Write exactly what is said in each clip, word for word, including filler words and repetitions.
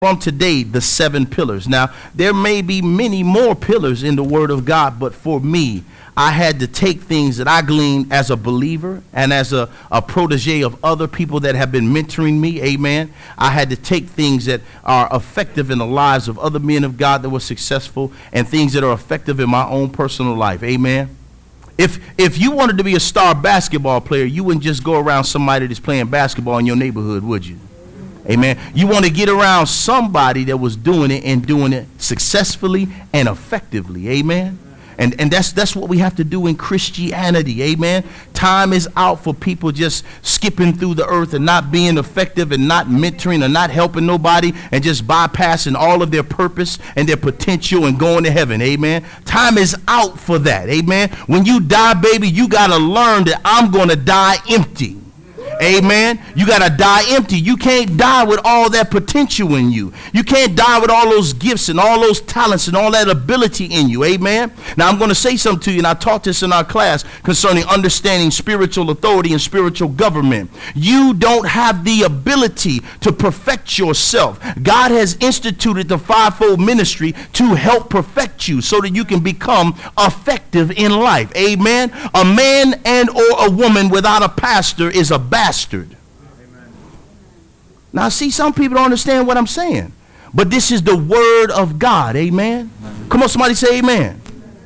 from today the seven pillars. Now, there may be many more pillars in the Word of God, but for me, I had to take things that I gleaned as a believer and as a, a protege of other people that have been mentoring me, amen. I had to take things that are effective in the lives of other men of God that were successful and things that are effective in my own personal life, amen. If if you wanted to be a star basketball player, you wouldn't just go around somebody that's playing basketball in your neighborhood, would you? Amen. You want to get around somebody that was doing it and doing it successfully and effectively. Amen. And and that's that's what we have to do in Christianity. Amen. Time is out for people just skipping through the earth and not being effective and not mentoring and not helping nobody and just bypassing all of their purpose and their potential and going to heaven. Amen. Time is out for that. Amen. When you die, baby, you got to learn that I'm going to die empty. Amen. You got to die empty. You can't die with all that potential in you. You can't die with all those gifts and all those talents and all that ability in you. Amen. Now, I'm going to say something to you, and I taught this in our class concerning understanding spiritual authority and spiritual government. You don't have the ability to perfect yourself. God has instituted the fivefold ministry to help perfect you so that you can become effective in life. Amen. A man and or a woman without a pastor is a bastard. Amen. Now, see, some people don't understand what I'm saying, but this is the word of God. Amen. Amen. Come on, somebody say amen.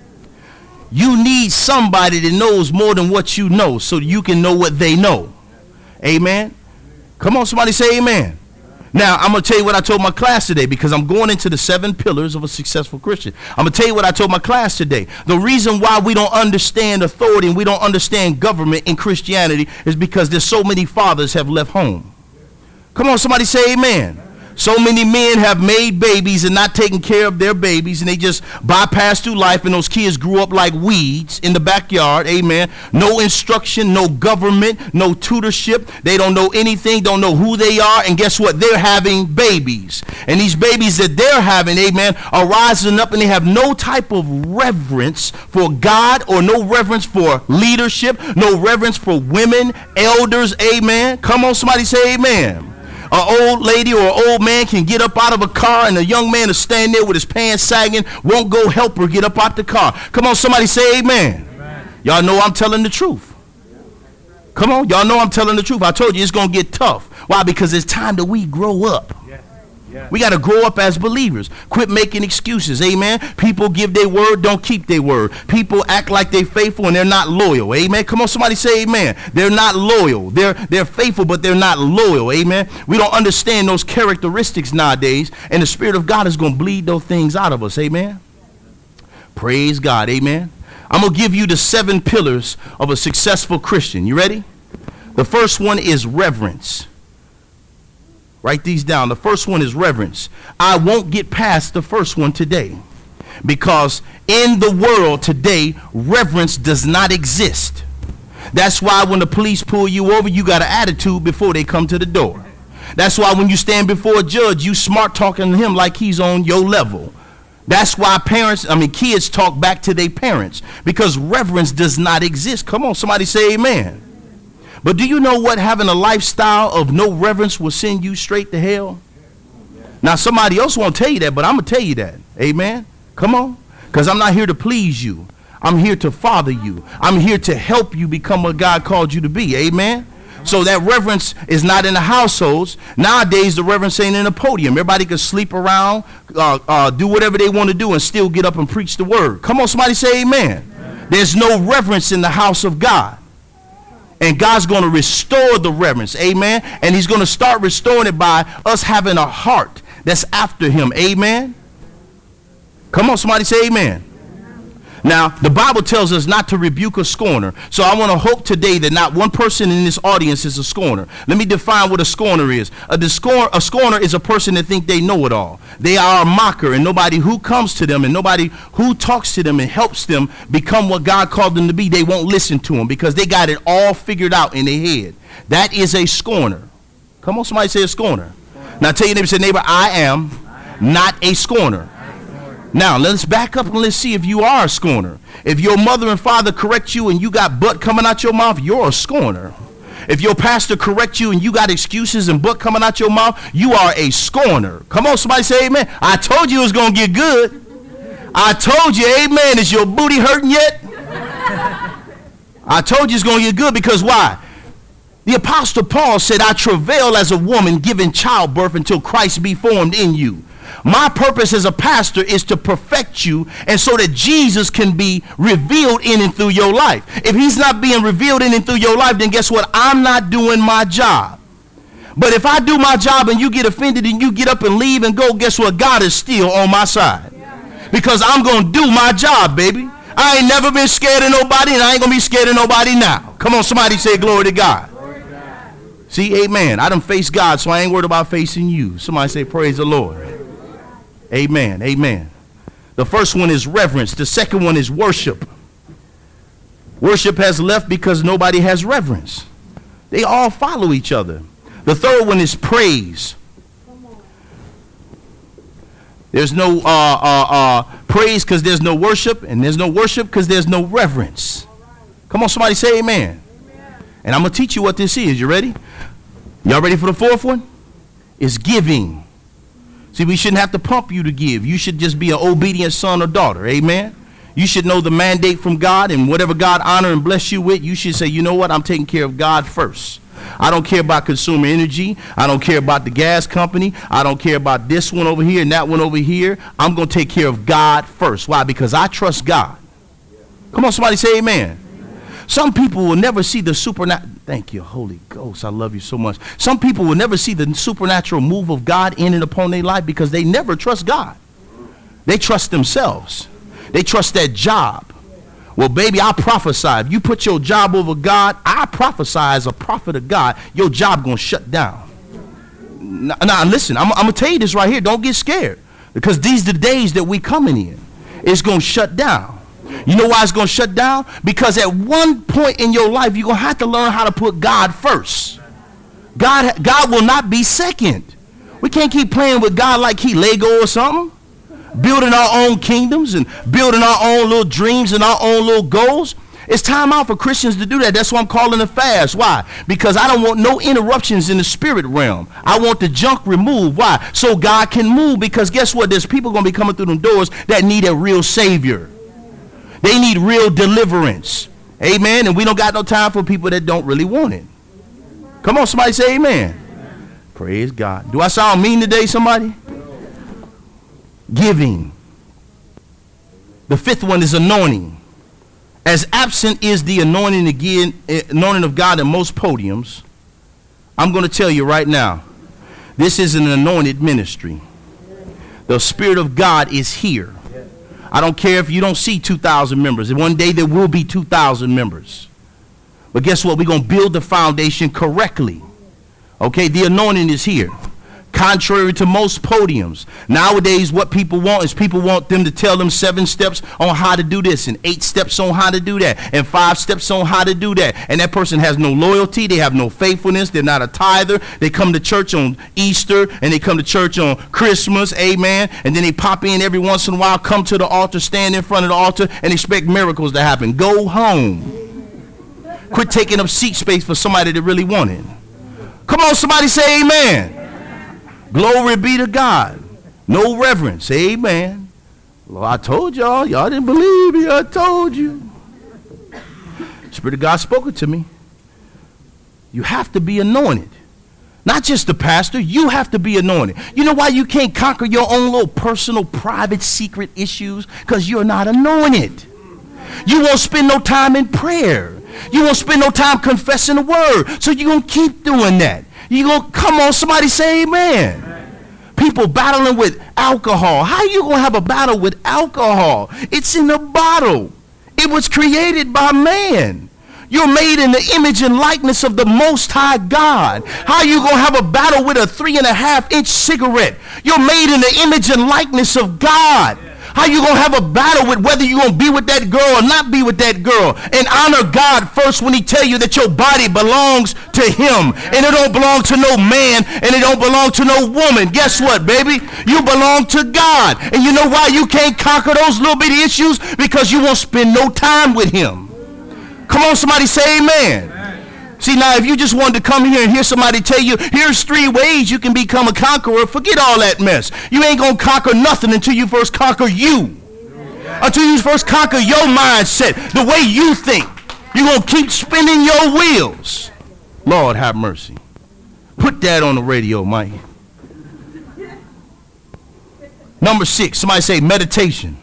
You need somebody that knows more than what you know so you can know what they know. Amen. Come on, somebody say amen. Now, I'm going to tell you what I told my class today because I'm going into the seven pillars of a successful Christian. I'm going to tell you what I told my class today. The reason why we don't understand authority and we don't understand government in Christianity is because there's so many fathers have left home. Come on, somebody say amen. So many men have made babies and not taken care of their babies, and they just bypassed through life, and those kids grew up like weeds in the backyard. Amen. No instruction, no government, no tutorship. They don't know anything, don't know who they are, and guess what? They're having babies. And these babies that they're having, amen, are rising up, and they have no type of reverence for God or no reverence for leadership, no reverence for women, elders. Amen. Come on, somebody say amen. An old lady or an old man can get up out of a car and a young man is standing there with his pants sagging, won't go help her get up out the car. Come on, somebody say amen. Amen. Y'all know I'm telling the truth. Come on, y'all know I'm telling the truth. I told you it's going to get tough. Why? Because it's time that we grow up. Yes. Yes. We got to grow up as believers. Quit making excuses. Amen. People give their word, don't keep their word. People act like they're faithful and they're not loyal. Amen. Come on, somebody say amen. They're not loyal. They're they're faithful, but they're not loyal. Amen. We don't understand those characteristics nowadays, and the Spirit of God is going to bleed those things out of us. Amen. Praise God. Amen. I'm going to give you the seven pillars of a successful Christian. You ready? The first one is reverence. Write these down. The first one is reverence. I won't get past the first one today because in the world today, reverence does not exist. That's why when the police pull you over, you got an attitude before they come to the door. That's why when you stand before a judge, you smart talking to him like he's on your level. That's why parents, I mean, kids talk back to their parents because reverence does not exist. Come on, somebody say amen. But do you know what having a lifestyle of no reverence will send you straight to hell? Now, somebody else won't tell you that, but I'm going to tell you that. Amen. Come on. Because I'm not here to please you. I'm here to father you. I'm here to help you become what God called you to be. Amen. So that reverence is not in the households. Nowadays, the reverence ain't in the podium. Everybody can sleep around, uh, uh, do whatever they want to do, and still get up and preach the word. Come on, somebody say amen. Amen. There's no reverence in the house of God. And God's going to restore the reverence. Amen. And he's going to start restoring it by us having a heart that's after him. Amen. Come on, somebody say amen. Now, the Bible tells us not to rebuke a scorner. So I want to hope today that not one person in this audience is a scorner. Let me define what a scorner is. A, discor- a scorner is a person that think they know it all. They are a mocker, and nobody who comes to them and nobody who talks to them and helps them become what God called them to be, they won't listen to them because they got it all figured out in their head. That is a scorner. Come on, somebody say a scorner. Now tell your neighbor, say, neighbor, I am not a scorner. Now, let's back up and let's see if you are a scorner. If your mother and father correct you and you got butt coming out your mouth, you're a scorner. If your pastor correct you and you got excuses and book coming out your mouth, you are a scorner. Come on, somebody say amen. I told you it was going to get good. I told you, amen. Is your booty hurting yet? I told you it's going to get good because why? The Apostle Paul said, I travail as a woman giving childbirth until Christ be formed in you. My purpose as a pastor is to perfect you and so that Jesus can be revealed in and through your life. If he's not being revealed in and through your life, then guess what? I'm not doing my job. But if I do my job and you get offended and you get up and leave and go, guess what? God is still on my side. Because I'm going to do my job, baby. I ain't never been scared of nobody, and I ain't going to be scared of nobody now. Come on, somebody say glory to God. Glory to God. See, amen. I done faced God, so I ain't worried about facing you. Somebody say praise the Lord. Amen. Amen. The first one is reverence. The second one is worship. Worship has left because nobody has reverence. They all follow each other. The third one is praise. There's no uh, uh, uh, praise because there's no worship, and there's no worship because there's no reverence. Come on, somebody say amen. Amen. And I'm going to teach you what this is. You ready? Y'all ready for the fourth one? It's giving. See, we shouldn't have to pump you to give. You should just be an obedient son or daughter. Amen. You should know the mandate from God, and whatever God honor and bless you with, you should say, you know what? I'm taking care of God first. I don't care about consumer energy. I don't care about the gas company. I don't care about this one over here and that one over here. I'm going to take care of God first. Why? Because I trust God. Come on, somebody say amen. Some people will never see the supernatural. Thank you, Holy Ghost. I love you so much. Some people will never see the supernatural move of God in and upon their life because they never trust God. They trust themselves. They trust that job. Well, baby, I prophesy. If you put your job over God, I prophesy as a prophet of God, your job going to shut down. Now, now listen, I'm, I'm going to tell you this right here. Don't get scared because these are the days that we coming in. It's going to shut down. You know why it's going to shut down? Because at one point in your life, you're going to have to learn how to put God first. God, God will not be second. We can't keep playing with God like he Lego or something. Building our own kingdoms and building our own little dreams and our own little goals. It's time out for Christians to do that. That's why I'm calling a fast. Why? Because I don't want no interruptions in the spirit realm. I want the junk removed. Why? So God can move. Because guess what? There's people going to be coming through them doors that need a real savior. They need real deliverance. Amen. And we don't got no time for people that don't really want it. Come on, somebody say amen. Amen. Praise God. Do I sound mean today, somebody? Giving. The fifth one is anointing. As absent is the anointing again, anointing of God in most podiums, I'm going to tell you right now, this is an anointed ministry. The Spirit of God is here. I don't care if you don't see two thousand members. One day there will be two thousand members. But guess what? We're going to build the foundation correctly. Okay, the anointing is here. Contrary to most podiums. Nowadays, what people want is people want them to tell them seven steps on how to do this and eight steps on how to do that and five steps on how to do that. And that person has no loyalty. They have no faithfulness. They're not a tither. They come to church on Easter and they come to church on Christmas. Amen. And then they pop in every once in a while, come to the altar, stand in front of the altar and expect miracles to happen. Go home. Quit taking up seat space for somebody that really want it. Come on, somebody say amen. Glory be to God. No reverence. Amen. Well, I told y'all. Y'all didn't believe me. I told you. Spirit of God spoke it to me. You have to be anointed. Not just the pastor. You have to be anointed. You know why you can't conquer your own little personal, private, secret issues? Because you're not anointed. You won't spend no time in prayer. You won't spend no time confessing the word. So you're going to keep doing that. You gonna come on, somebody say amen. Amen. People battling with alcohol. How you gonna have a battle with alcohol? It's in a bottle. It was created by man. You're made in the image and likeness of the Most High God. How you gonna have a battle with a three and a half inch cigarette? You're made in the image and likeness of God. How you gonna have a battle with whether you're gonna be with that girl or not be with that girl? And honor God first when he tell you that your body belongs to him. And it don't belong to no man and it don't belong to no woman. Guess what, baby? You belong to God. And you know why you can't conquer those little bitty issues? Because you won't spend no time with him. Come on, somebody say amen. Amen. See, now, if you just wanted to come here and hear somebody tell you, here's three ways you can become a conqueror, forget all that mess. You ain't going to conquer nothing until you first conquer you. Until you first conquer your mindset, the way you think. You're going to keep spinning your wheels. Lord, have mercy. Put that on the radio, Mike. Number six, somebody say meditation.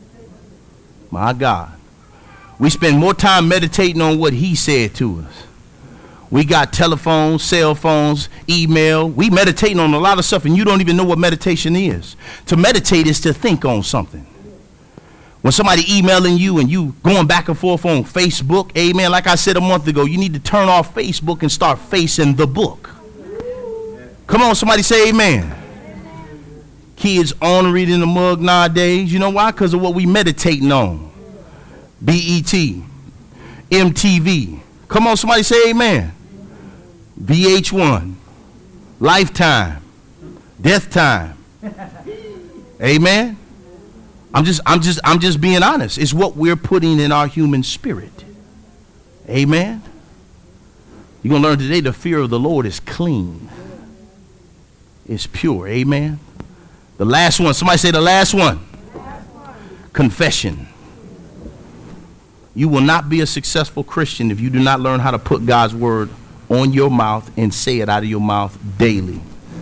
My God. We spend more time meditating on what he said to us. We got telephones, cell phones, email. We meditating on a lot of stuff, and you don't even know what meditation is. To meditate is to think on something. When somebody emailing you and you going back and forth on Facebook, amen, like I said a month ago, you need to turn off Facebook and start facing the book. Come on, somebody say amen. Kids on reading the mug nowadays. You know why? Because of what we meditating on. B E T, M T V. Come on, somebody say amen. V H one, Lifetime, Death Time. Amen. I'm just, I'm just, I'm just being honest. It's what we're putting in our human spirit. Amen. You're gonna learn today the fear of the Lord is clean. It's pure. Amen. The last one. Somebody say the last one. Last one. Confession. You will not be a successful Christian if you do not learn how to put God's word on your mouth and say it out of your mouth daily.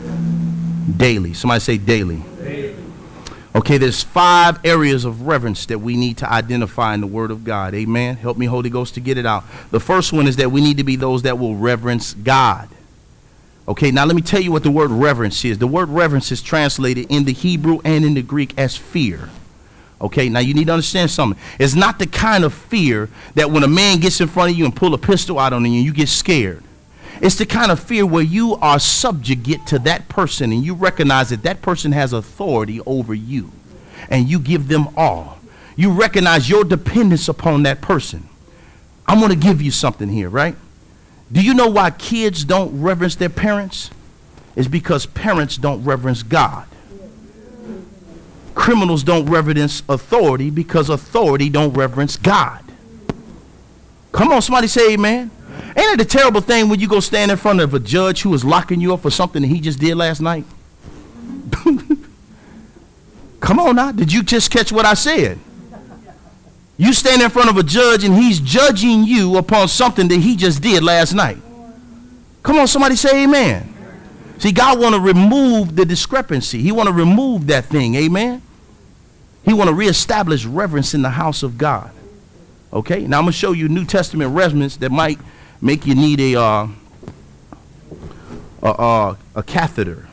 Daily. Somebody say daily. Daily. Okay, there's five areas of reverence that we need to identify in the word of God. Amen. Help me, Holy Ghost, to get it out. The first one is that we need to be those that will reverence God. Okay, now let me tell you what the word reverence is. The word reverence is translated in the Hebrew and in the Greek as fear. Okay, now you need to understand something. It's not the kind of fear that when a man gets in front of you and pull a pistol out on you, you get scared. It's the kind of fear where you are subjugate to that person and you recognize that that person has authority over you and you give them all. You recognize your dependence upon that person. I'm going to give you something here, right? Do you know why kids don't reverence their parents? It's because parents don't reverence God. Criminals don't reverence authority because authority don't reverence God. Come on, somebody say amen. Ain't it a terrible thing when you go stand in front of a judge who is locking you up for something that he just did last night? Come on now. Did you just catch what I said? You stand in front of a judge and he's judging you upon something that he just did last night. Come on, somebody say amen. See, God want to remove the discrepancy. He want to remove that thing. Amen. He want to reestablish reverence in the house of God. Okay. Now I'm going to show you New Testament reverence that might make you need a uh, a, a, a catheter.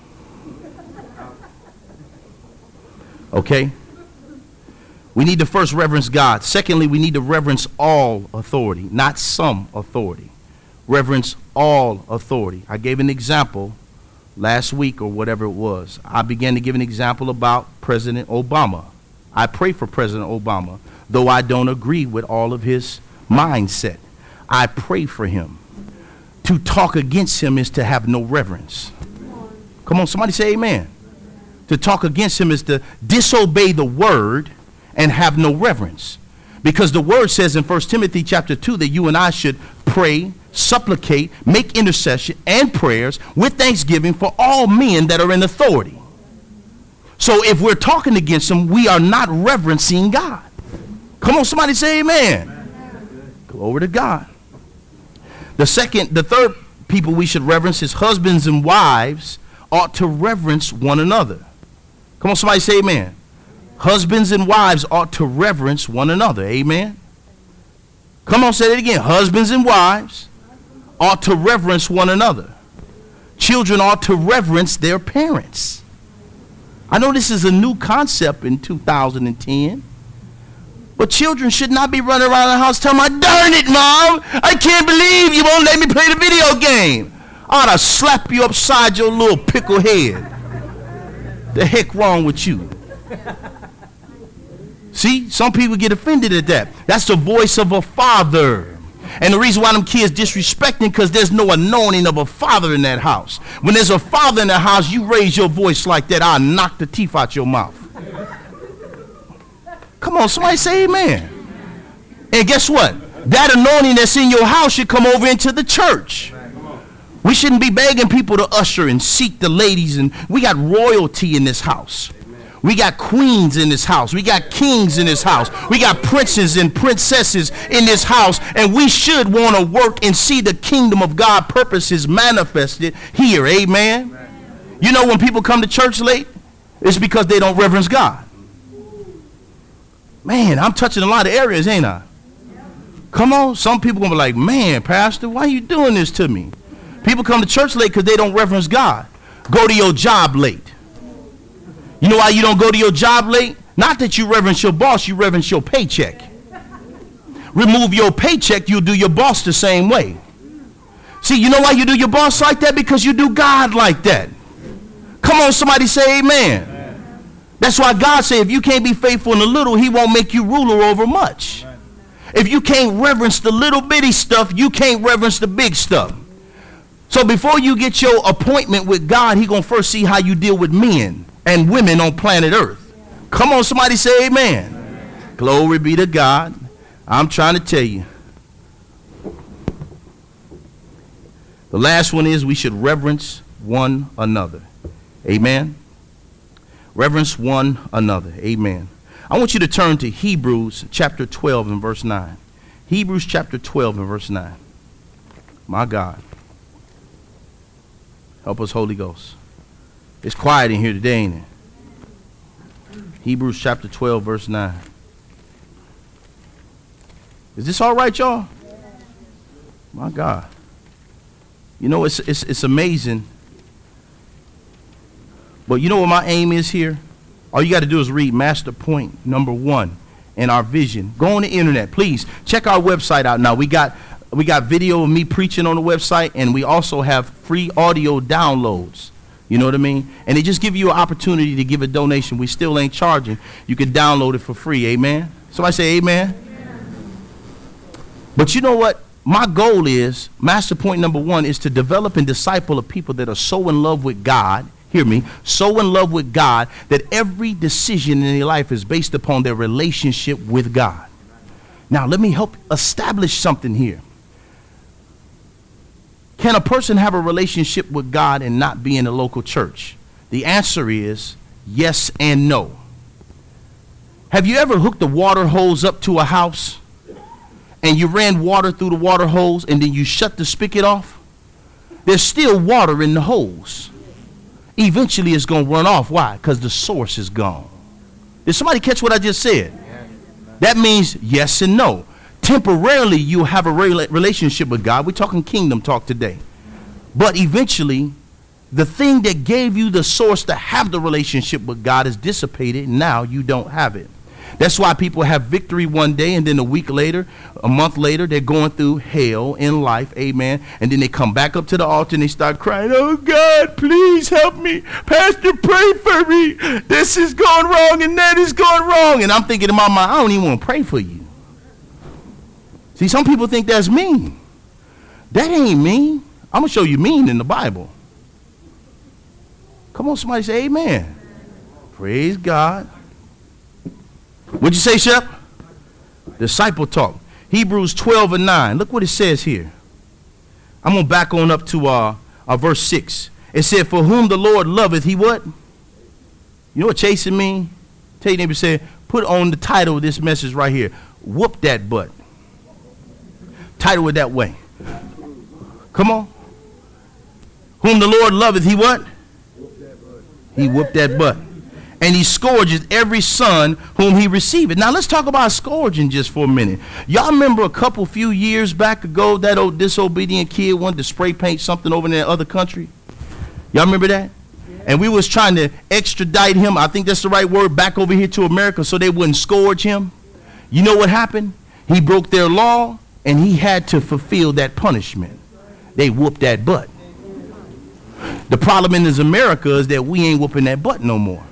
Okay. We need to first reverence God. Secondly, we need to reverence all authority, not some authority. Reverence all authority. I gave an example last week or whatever it was. I began to give an example about President Obama. I pray for President Obama, though I don't agree with all of his mindset. I pray for him. To talk against him is to have no reverence. Come on, somebody say amen. To talk against him is to disobey the word and have no reverence. Because the word says in First Timothy chapter two that you and I should pray, supplicate, make intercession and prayers with thanksgiving for all men that are in authority. So if we're talking against them, we are not reverencing God. Come on, somebody say amen. Amen. Glory to God. The second, the third people we should reverence is husbands and wives ought to reverence one another. Come on, somebody say amen. Husbands and wives ought to reverence one another. Amen. Come on, say it again. Husbands and wives ought to reverence one another. Children ought to reverence their parents. I know this is a new concept in two thousand ten, but children should not be running around the house telling my, darn it, Mom, I can't believe you won't let me play the video game. I ought to slap you upside your little pickle head. The heck wrong with you? See, some people get offended at that. That's the voice of a father. And the reason why them kids disrespecting because there's no anointing of a father in that house. When there's a father in the house, you raise your voice like that, I'll knock the teeth out your mouth. Come on, somebody say amen. And guess what? That anointing that's in your house should come over into the church. We shouldn't be begging people to usher and seek the ladies. And we got royalty in this house. We got queens in this house. We got kings in this house. We got princes and princesses in this house. And we should want to work and see the kingdom of God purposes manifested here. Amen. You know, when people come to church late, it's because they don't reverence God. Man, I'm touching a lot of areas, ain't I? Come on. Some people going to be like, man, pastor, why are you doing this to me? People come to church late because they don't reverence God. Go to your job late. You know why you don't go to your job late? Not that you reverence your boss, you reverence your paycheck. Remove your paycheck, you'll do your boss the same way. See, you know why you do your boss like that? Because you do God like that. Come on, somebody say amen. Amen. That's why God said if you can't be faithful in the little, he won't make you ruler over much. Amen. If you can't reverence the little bitty stuff, you can't reverence the big stuff. So before you get your appointment with God, he going to first see how you deal with men and women on planet Earth. Come on, somebody say amen. Amen. Glory be to God. I'm trying to tell you. The last one is we should reverence one another. Amen. Reverence one another. Amen. I want you to turn to Hebrews chapter twelve and verse nine. Hebrews chapter twelve and verse nine. My God. Help us, Holy Ghost. It's quiet in here today, ain't it? Hebrews chapter twelve, verse nine. Is this all right, y'all? My God. You know, it's, it's, it's amazing. But you know what my aim is here? All you got to do is read master point number one in our vision. Go on the internet, please. Check our website out now. We got we got video of me preaching on the website, and we also have free audio downloads. You know what I mean? And they just give you an opportunity to give a donation. We still ain't charging. You can download it for free. Amen. Somebody say amen. Amen. But you know what? My goal is, master point number one is to develop and disciple a people that are so in love with God. Hear me, so in love with God that every decision in their life is based upon their relationship with God. Now, let me help establish something here. Can a person have a relationship with God and not be in a local church? The answer is yes and no. Have you ever hooked a water hose up to a house and you ran water through the water hose and then you shut the spigot off? There's still water in the hose. Eventually it's going to run off. Why? Because the source is gone. Did somebody catch what I just said? That means yes and no. Temporarily you'll have a relationship with God. We're talking kingdom talk today. But eventually the thing that gave you the source to have the relationship with God is dissipated, and now you don't have it. That's why people have victory one day, and then a week later, a month later, they're going through hell in life. Amen. And then they come back up to the altar and they start crying, oh God, please help me. Pastor, pray for me. This is going wrong and that is going wrong. And I'm thinking in my mind, I don't even want to pray for you. See, some people think that's mean. That ain't mean. I'm going to show you mean in the Bible. Come on, somebody say amen. Praise God. What'd you say, Shep? Disciple talk. Hebrews twelve and nine. Look what it says here. I'm going to back on up to uh, uh, verse six. It said, for whom the Lord loveth, he what? You know what chasing mean? Tell your neighbor, say, put on the title of this message right here. Whoop that butt. Title it that way. Come on. Whom the Lord loveth, he what? He whooped that butt. And he scourges every son whom he receiveth. Now let's talk about scourging just for a minute. Y'all remember a couple few years back ago that old disobedient kid wanted to spray paint something over in that other country? Y'all remember that? Yeah. And we was trying to extradite him, I think that's the right word, back over here to America so they wouldn't scourge him. You know what happened? He broke their law and he had to fulfill that punishment. They whooped that butt. The problem in this America is that we ain't whooping that butt no more.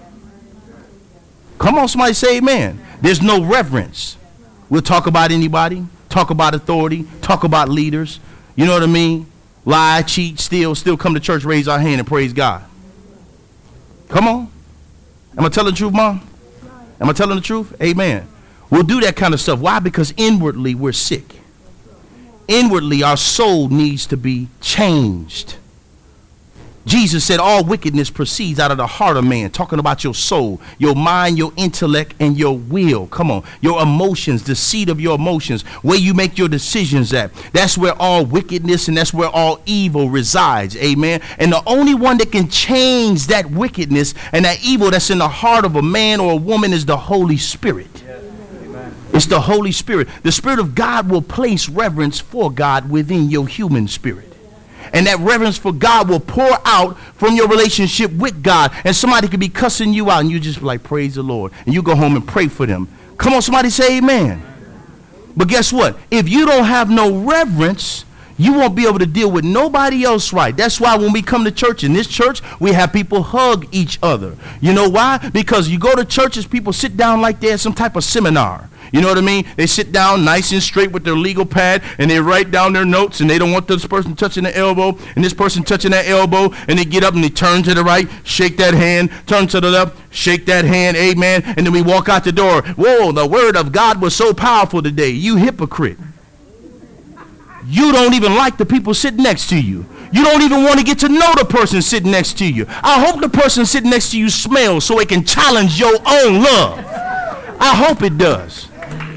Come on, somebody say amen. There's no reverence. We'll talk about anybody, talk about authority, talk about leaders. You know what I mean? Lie, cheat, steal, still come to church, raise our hand and praise God. Come on. Am I telling the truth, Mom? Am I telling the truth? Amen. We'll do that kind of stuff. Why? Because inwardly we're sick. Inwardly, our soul needs to be changed. Jesus said all wickedness proceeds out of the heart of man, talking about your soul, your mind, your intellect, and your will. Come on, your emotions, the seat of your emotions, where you make your decisions at. That's where all wickedness and that's where all evil resides. Amen. And the only one that can change that wickedness and that evil that's in the heart of a man or a woman is the Holy Spirit. Yes. Amen. It's the Holy Spirit. The Spirit of God will place reverence for God within your human spirit. And that reverence for God will pour out from your relationship with God. And somebody could be cussing you out and you just be like, praise the Lord. And you go home and pray for them. Come on, somebody say amen. But guess what? If you don't have no reverence, you won't be able to deal with nobody else right. That's why when we come to church, in this church, we have people hug each other. You know why? Because you go to churches, people sit down like they're at some type of seminar. You know what I mean? They sit down nice and straight with their legal pad and they write down their notes and they don't want this person touching the elbow and this person touching that elbow, and they get up and they turn to the right, shake that hand, turn to the left, shake that hand, amen, and then we walk out the door. Whoa, the word of God was so powerful today. You hypocrite. You don't even like the people sitting next to you. You don't even want to get to know the person sitting next to you. I hope the person sitting next to you smells so it can challenge your own love. I hope it does.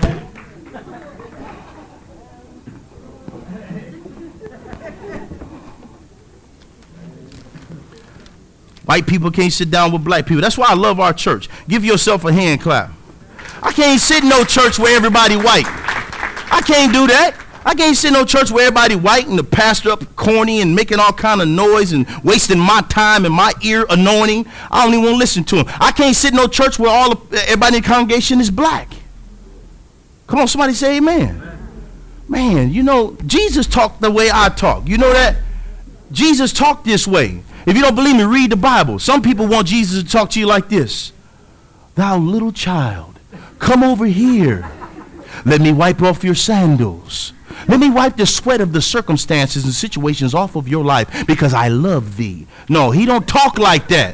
White people can't sit down with black people. That's why I love our church. Give yourself a hand clap. I can't sit in no church where everybody white. I can't do that. I can't sit in no church where everybody white and the pastor up corny and making all kind of noise and wasting my time and my ear anointing. I don't even want to listen to him. I can't sit in no church where all of, everybody in the congregation is black. Come on, somebody say amen. Man, you know, Jesus talked the way I talk. You know that? Jesus talked this way. If you don't believe me, read the Bible. Some people want Jesus to talk to you like this. Thou little child, come over here. Let me wipe off your sandals. Let me wipe the sweat of the circumstances and situations off of your life because I love thee. No, he don't talk like that.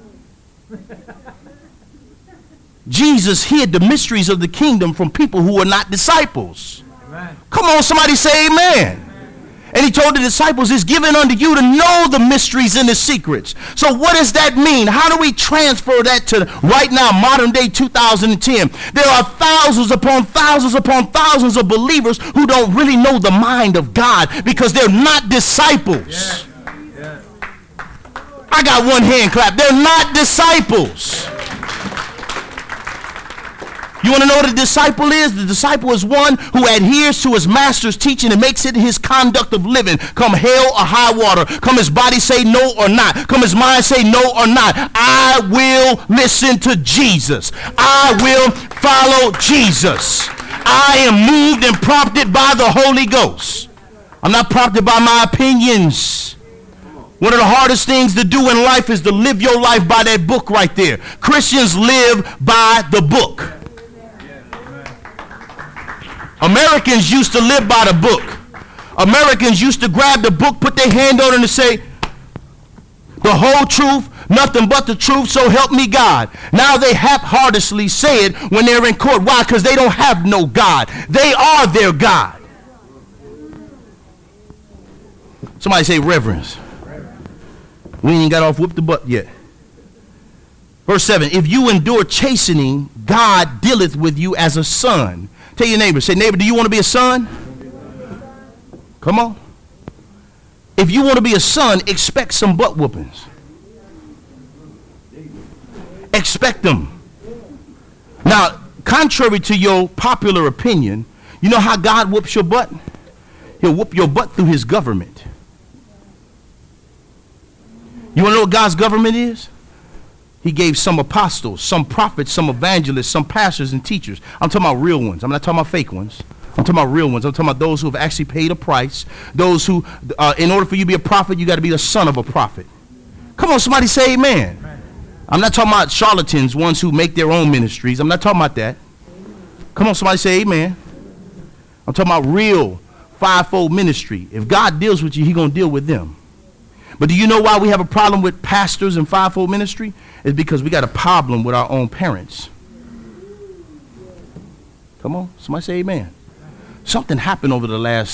Jesus hid the mysteries of the kingdom from people who are not disciples. Amen. Come on, somebody say amen. And he told the disciples, it's given unto you to know the mysteries and the secrets. So what does that mean? How do we transfer that to right now, modern day two thousand ten? There are thousands upon thousands upon thousands of believers who don't really know the mind of God because they're not disciples. Yeah. Yeah. I got one hand clap. They're not disciples. You want to know what a disciple is? The disciple is one who adheres to his master's teaching and makes it his conduct of living. Come hell or high water. Come his body say no or not. Come his mind say no or not. I will listen to Jesus. I will follow Jesus. I am moved and prompted by the Holy Ghost. I'm not prompted by my opinions. One of the hardest things to do in life is to live your life by that book right there. Christians live by the book. Americans used to live by the book. Americans used to grab the book, put their hand on it and say, the whole truth, nothing but the truth, so help me God. Now they half-heartedly say it when they're in court. Why? Because they don't have no God. They are their God. Somebody say reverence. We ain't got off whoop the butt yet. Verse seven, if you endure chastening, God dealeth with you as a son. Tell your neighbor, say, neighbor, do you want to be a son? Come on. If you want to be a son, expect some butt whoopings. Expect them. Now, contrary to your popular opinion, you know how God whoops your butt? He'll whoop your butt through his government. You want to know what God's government is? He gave some apostles, some prophets, some evangelists, some pastors and teachers. I'm talking about real ones. I'm not talking about fake ones. I'm talking about real ones. I'm talking about those who have actually paid a price. Those who, uh, in order for you to be a prophet, you got to be the son of a prophet. Come on, somebody say amen. Amen. I'm not talking about charlatans, ones who make their own ministries. I'm not talking about that. Come on, somebody say amen. I'm talking about real fivefold ministry. If God deals with you, he's going to deal with them. But do you know why we have a problem with pastors and fivefold ministry? It's because we got a problem with our own parents. Come on, somebody say amen. Something happened over the last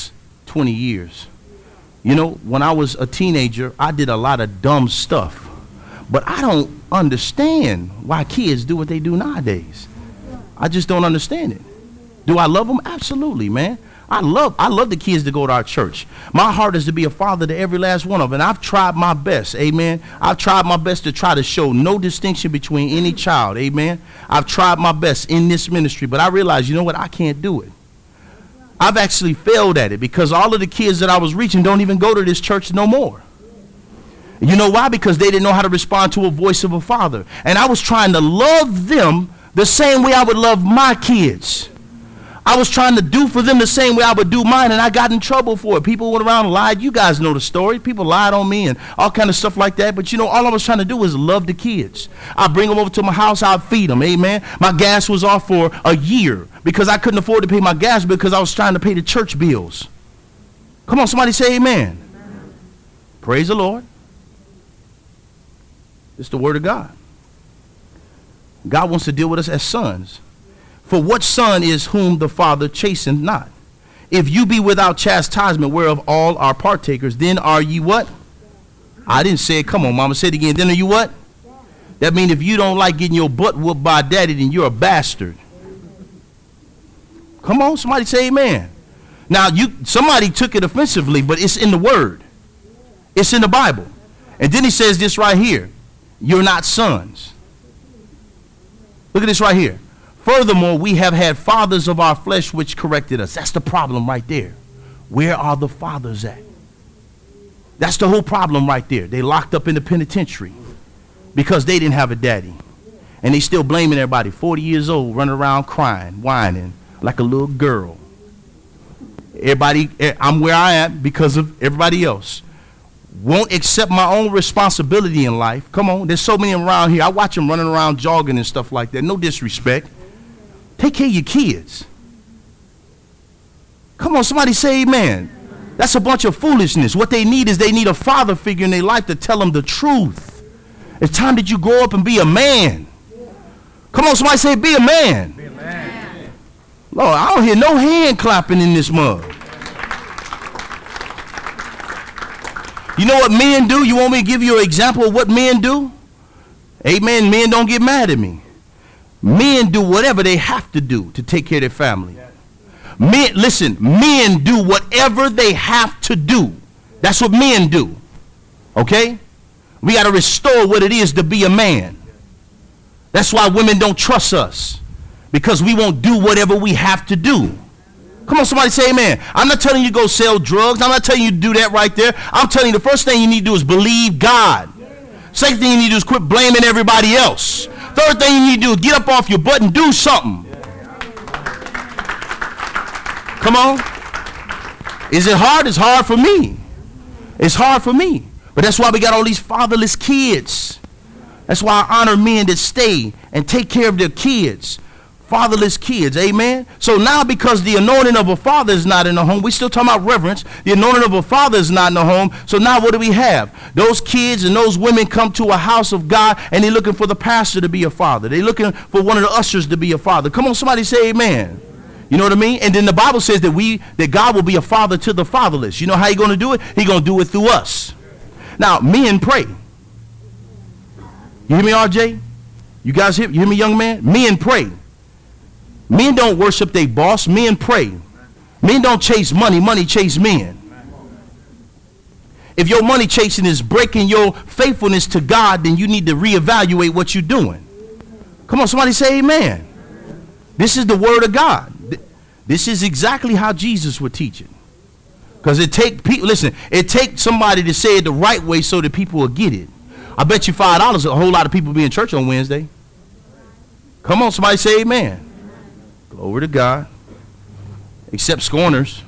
twenty years. You know, when I was a teenager, I did a lot of dumb stuff. But I don't understand why kids do what they do nowadays. I just don't understand it. Do I love them? Absolutely, man. I love I love the kids that go to our church. My heart is to be a father to every last one of them. And I've tried my best, amen. I've tried my best to try to show no distinction between any child, amen. I've tried my best in this ministry, but I realize, you know what, I can't do it. I've actually failed at it because all of the kids that I was reaching don't even go to this church no more. You know why? Because they didn't know how to respond to a voice of a father. And I was trying to love them the same way I would love my kids. I was trying to do for them the same way I would do mine, and I got in trouble for it. People went around and lied. You guys know the story. People lied on me and all kind of stuff like that. But, you know, all I was trying to do was love the kids. I'd bring them over to my house. I'd feed them. Amen. My gas was off for a year because I couldn't afford to pay my gas because I was trying to pay the church bills. Come on, somebody say amen. Amen. Praise the Lord. It's the word of God. God wants to deal with us as sons. For what son is whom the Father chasteneth not? If you be without chastisement, whereof all are partakers, then are ye what? I didn't say it. Come on, mama. Say it again. Then are you what? That means if you don't like getting your butt whooped by daddy, then you're a bastard. Come on, somebody say amen. Now, you somebody took it offensively, but it's in the word. It's in the Bible. And then he says this right here. You're not sons. Look at this right here. Furthermore, we have had fathers of our flesh which corrected us. That's the problem right there. Where are the fathers at? That's the whole problem right there. They locked up in the penitentiary because they didn't have a daddy. And they still blaming everybody. forty years old, running around crying, whining like a little girl. Everybody, I'm where I am because of everybody else. Won't accept my own responsibility in life. Come on, there's so many around here. I watch them running around jogging and stuff like that. No disrespect. Take care of your kids. Come on, somebody say amen. That's a bunch of foolishness. What they need is they need a father figure in their life to tell them the truth. It's time that you grow up and be a man. Come on, somebody say be a man. Be a man. Lord, I don't hear no hand clapping in this mug. You know what men do? You want me to give you an example of what men do? Amen. Men don't get mad at me. Men do whatever they have to do to take care of their family. Men, listen, men do whatever they have to do. That's what men do. Okay? We got to restore what it is to be a man. That's why women don't trust us. Because we won't do whatever we have to do. Come on, somebody say amen. I'm not telling you to go sell drugs. I'm not telling you to do that right there. I'm telling you the first thing you need to do is believe God. Second thing you need to do is quit blaming everybody else. Third thing you need to do is get up off your butt and do something. Come on. Is it hard? It's hard for me. It's hard for me. But that's why we got all these fatherless kids. That's why I honor men that stay and take care of their kids. Fatherless kids, amen. So now because the anointing of a father is not in the home, we still talking about reverence. The anointing of a father is not in the home. So now what do we have? Those kids and those women come to a house of God and they're looking for the pastor to be a father. They're looking for one of the ushers to be a father. Come on, somebody say amen. You know what I mean? And then the Bible says that we that God will be a father to the fatherless. You know how he's going to do it? He's going to do it through us. Now, men pray. You hear me, R J? You guys hear, you hear me, young man? Men pray. Men don't worship their boss. Men pray. Men don't chase money. Money chase men. If your money chasing is breaking your faithfulness to God, then you need to reevaluate what you're doing. Come on, somebody say amen. This is the word of God. This is exactly how Jesus would teach it. Because it take people, listen, it takes somebody to say it the right way so that people will get it. I bet you five dollars a whole lot of people be in church on Wednesday. Come on, somebody say amen. Glory to God. Except scorners.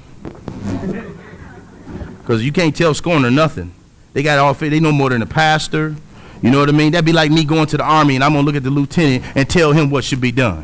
Because you can't tell scorner nothing. They got all they know more than a pastor. You know what I mean? That'd be like me going to the army and I'm going to look at the lieutenant and tell him what should be done.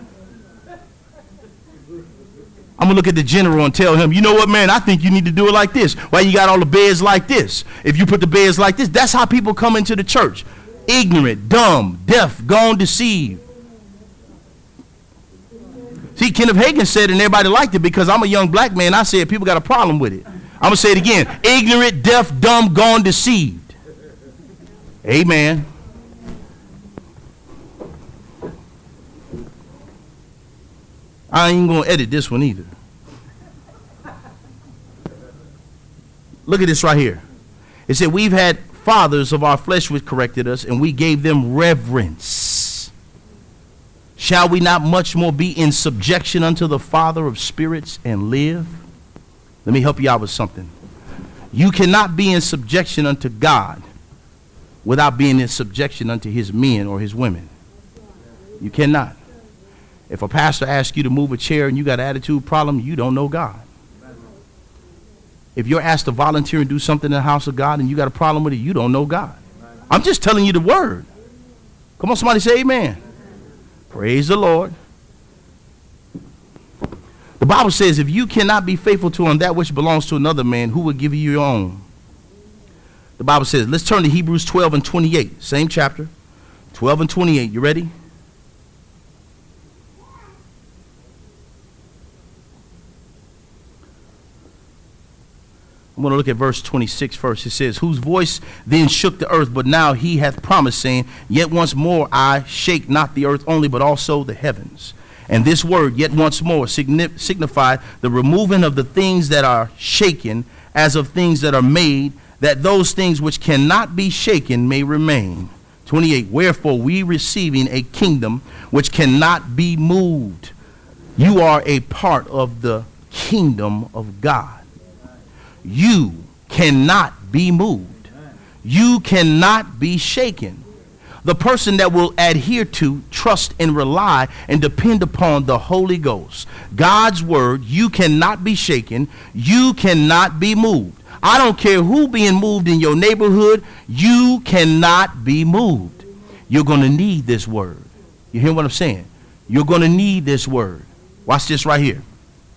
I'm going to look at the general and tell him, you know what, man, I think you need to do it like this. Why you got all the beds like this? If you put the beds like this, that's how people come into the church. Ignorant, dumb, deaf, gone, deceived. See, Kenneth Hagin said it and everybody liked it because I'm a young black man. I said people got a problem with it. I'm going to say it again. Ignorant, deaf, dumb, gone, deceived. Amen. I ain't going to edit this one either. Look at this right here. It said, we've had fathers of our flesh which corrected us, and we gave them reverence. Shall we not much more be in subjection unto the Father of spirits and live? Let me help you out with something. You cannot be in subjection unto God without being in subjection unto his men or his women. You cannot. If a pastor asks you to move a chair and you got an attitude problem, you don't know God. If you're asked to volunteer and do something in the house of God and you got a problem with it, you don't know God. I'm just telling you the word. Come on, somebody say amen. Praise the Lord. The Bible says if you cannot be faithful to him that which belongs to another man, who will give you your own? The Bible says, let's turn to Hebrews twelve and twenty-eight. Same chapter. twelve and twenty-eight. You ready? I'm going to look at verse twenty-six first. It says, whose voice then shook the earth, but now he hath promised, saying, yet once more I shake not the earth only, but also the heavens. And this word, yet once more, signif- signify the removing of the things that are shaken, as of things that are made, that those things which cannot be shaken may remain. twenty-eight, wherefore we receiving a kingdom which cannot be moved. You are a part of the kingdom of God. You cannot be moved. You cannot be shaken. The person that will adhere to, trust, and rely and depend upon the Holy Ghost, God's word, you cannot be shaken. You cannot be moved. I don't care who being moved in your neighborhood. You cannot be moved. You're going to need this word. You hear what I'm saying? You're going to need this word. Watch this right here.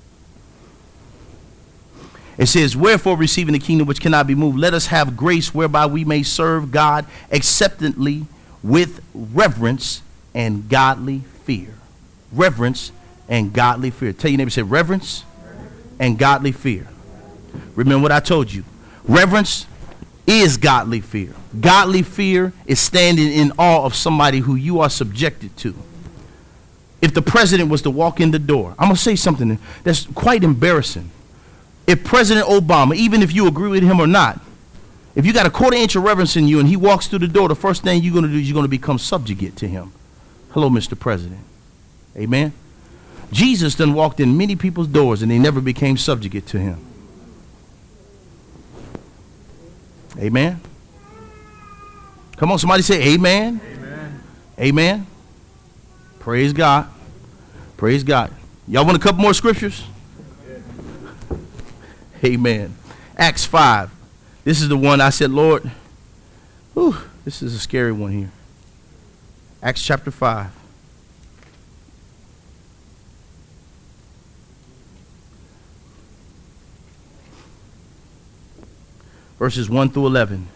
It says, wherefore receiving the kingdom which cannot be moved, let us have grace whereby we may serve God acceptantly with reverence and godly fear. Reverence and godly fear. Tell your neighbor, say reverence and godly fear. Remember what I told you. Reverence is godly fear. Godly fear is standing in awe of somebody who you are subjected to. If the president was to walk in the door, I'm going to say something that's quite embarrassing. If President Obama, even if you agree with him or not, if you got a quarter inch of reverence in you and he walks through the door, the first thing you're going to do is you're going to become subjugate to him. Hello, Mister President. Amen. Jesus done walked in many people's doors and they never became subjugate to him. Amen. Come on, somebody say amen. Amen. Amen. Praise God. Praise God. Y'all want a couple more scriptures? Amen. Acts five. This is the one I said, Lord, whew, this is a scary one here. Acts chapter five. Verses one through eleven.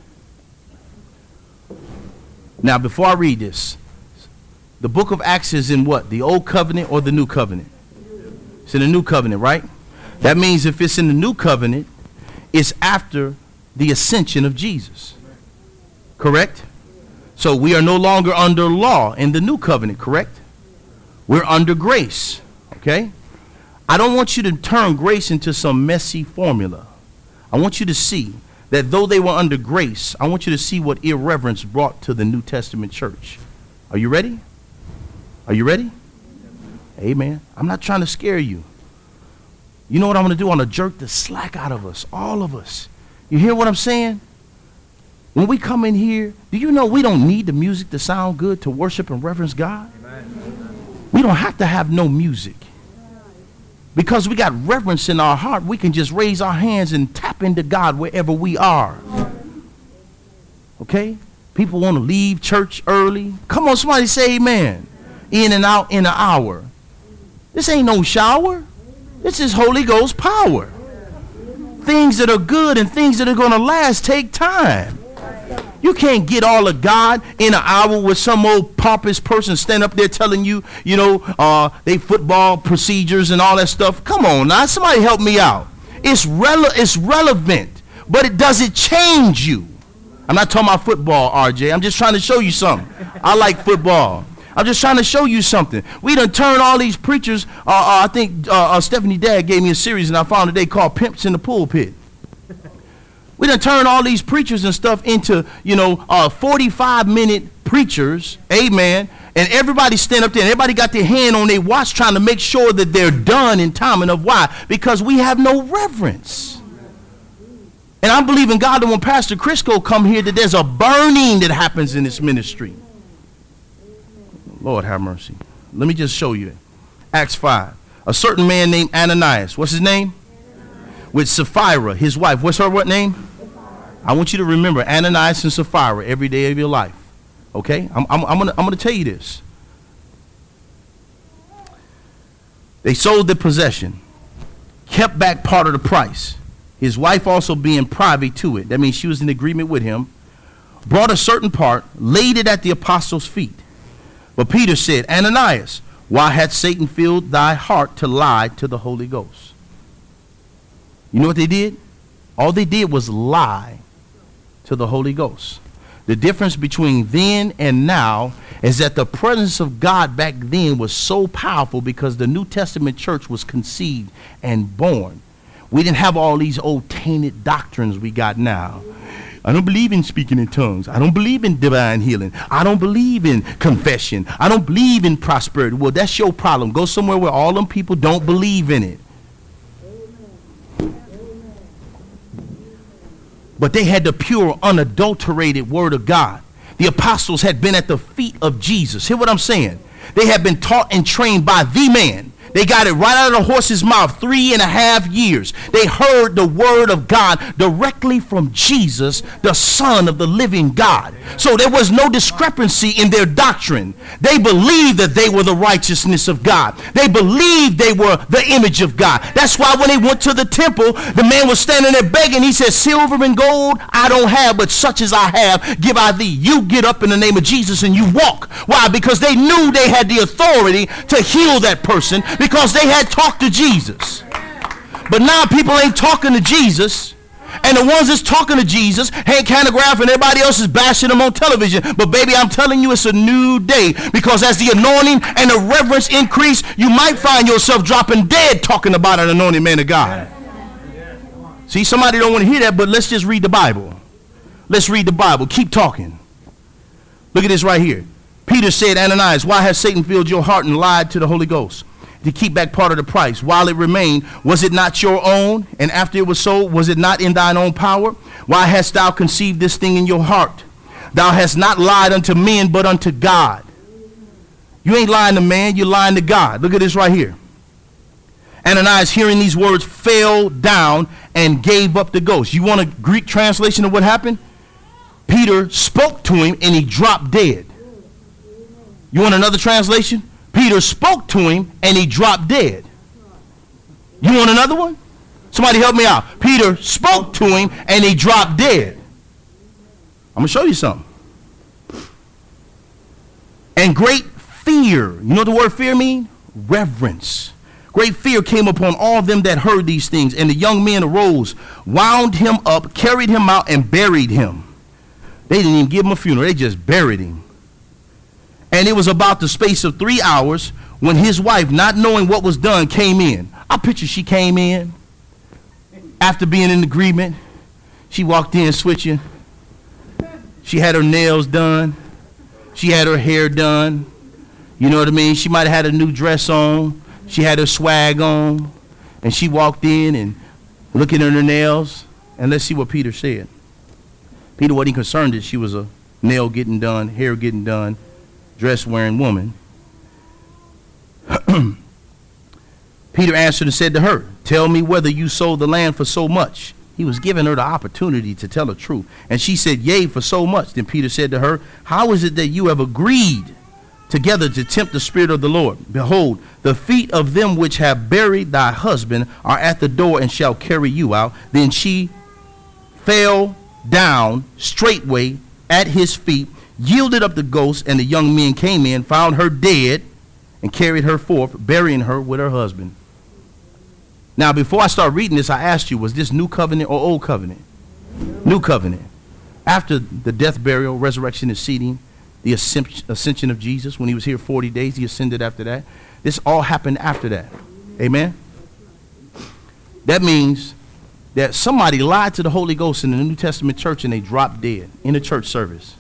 Now, before I read this, the book of Acts is in what? The Old Covenant or the New Covenant? It's in the New Covenant, right? That means if it's in the New Covenant, it's after the ascension of Jesus. Correct? So we are no longer under law in the New Covenant, correct? We're under grace, okay? I don't want you to turn grace into some messy formula. I want you to see that though they were under grace, I want you to see what irreverence brought to the New Testament church. Are you ready? Are you ready? Amen. I'm not trying to scare you. You know what I'm going to do? I'm going to jerk the slack out of us, all of us. You hear what I'm saying? When we come in here, do you know we don't need the music to sound good to worship and reverence God? Amen. We don't have to have no music. Because we got reverence in our heart, we can just raise our hands and tap into God wherever we are. Okay? People want to leave church early. Come on, somebody say amen. In and out in an hour. This ain't no shower. This is Holy Ghost power. Things that are good and things that are going to last take time. You can't get all of God in an hour with some old pompous person stand up there telling you, you know, uh, they football procedures and all that stuff. Come on now, somebody help me out. It's rele- it's relevant, but it doesn't change you. I'm not talking about football, R J. I'm just trying to show you something. I like football. I'm just trying to show you something. We done turned all these preachers. Uh, uh, I think uh, uh, Stephanie Dad gave me a series, and I found today called Pimps in the Pulpit. We done turned all these preachers and stuff into, you know, uh, forty-five minute preachers. Amen. And everybody stand up there, and everybody got their hand on their watch trying to make sure that they're done in time enough. Why? Because we have no reverence. And I'm believing God that when Pastor Crisco come here, that there's a burning that happens in this ministry. Lord have mercy. Let me just show you. Acts five. A certain man named Ananias. What's his name? With Sapphira, his wife. What's her what name? I want you to remember Ananias and Sapphira every day of your life. Okay? I'm, I'm, I'm going I'm to tell you this. They sold their possession, kept back part of the price. His wife also being privy to it. That means she was in agreement with him. Brought a certain part, laid it at the apostles' feet. But Peter said, Ananias, why hath Satan filled thy heart to lie to the Holy Ghost? You know what they did? All they did was lie to the Holy Ghost. The difference between then and now is that the presence of God back then was so powerful because the New Testament church was conceived and born. We didn't have all these old tainted doctrines we got now. I don't believe in speaking in tongues. I don't believe in divine healing. I don't believe in confession. I don't believe in prosperity. Well, that's your problem. Go somewhere where all them people don't believe in it. But they had the pure, unadulterated word of God. The apostles had been at the feet of Jesus. Hear what I'm saying? They had been taught and trained by the man. They got it right out of the horse's mouth, three and a half years. They heard the word of God directly from Jesus, the Son of the living God. So there was no discrepancy in their doctrine. They believed that they were the righteousness of God. They believed they were the image of God. That's why when they went to the temple, the man was standing there begging. He said, silver and gold I don't have, but such as I have, give I thee. You get up in the name of Jesus and you walk. Why? Because they knew they had the authority to heal that person, because they had talked to Jesus. But now people ain't talking to Jesus, and the ones that's talking to Jesus, Hank Hanegraaff and everybody else is bashing them on television. But baby, I'm telling you, it's a new day, because as the anointing and the reverence increase, you might find yourself dropping dead talking about an anointed man of God. See, somebody don't want to hear that, but let's just read the Bible. Let's read the Bible. Keep talking. Look at this right here. Peter said, Ananias, why has Satan filled your heart and lied to the Holy Ghost to keep back part of the price while it remained? Was it not your own? And after it was sold, was it not in thine own power? Why hast thou conceived this thing in your heart? Thou hast not lied unto men, but unto God. You ain't lying to man, you're lying to God. Look at this right here. Ananias, hearing these words, fell down and gave up the ghost. You want a Greek translation of what happened? Peter spoke to him and he dropped dead. You want another translation? Peter spoke to him and he dropped dead. You want another one? Somebody help me out. Peter spoke to him and he dropped dead. I'm going to show you something. And great fear. You know what the word fear mean? Reverence. Great fear came upon all them that heard these things. And the young men arose, wound him up, carried him out, and buried him. They didn't even give him a funeral. They just buried him. And it was about the space of three hours when his wife, not knowing what was done, came in. I picture she came in after being in agreement. She walked in switching. She had her nails done. She had her hair done. You know what I mean? She might have had a new dress on. She had her swag on. And she walked in and looking at her nails. And let's see what Peter said. Peter wasn't concerned that she was a nail getting done, hair getting done, dress wearing woman. Peter answered and said to her, tell me whether you sold the land for so much. He was giving her the opportunity to tell the truth. And she said, yea, for so much. Then Peter said to her, how is it that you have agreed together to tempt the Spirit of the Lord? Behold, the feet of them which have buried thy husband are at the door and shall carry you out. Then she fell down straightway at his feet, yielded up the ghost, and the young men came in, found her dead, and carried her forth, burying her with her husband. Now, before I start reading this, I asked you, was this New Covenant or Old Covenant? New Covenant. After the death, burial, resurrection, and seating, the ascension of Jesus, when he was here forty days, he ascended after that. This all happened after that. Amen? That means that somebody lied to the Holy Ghost in the New Testament church and they dropped dead in a church service.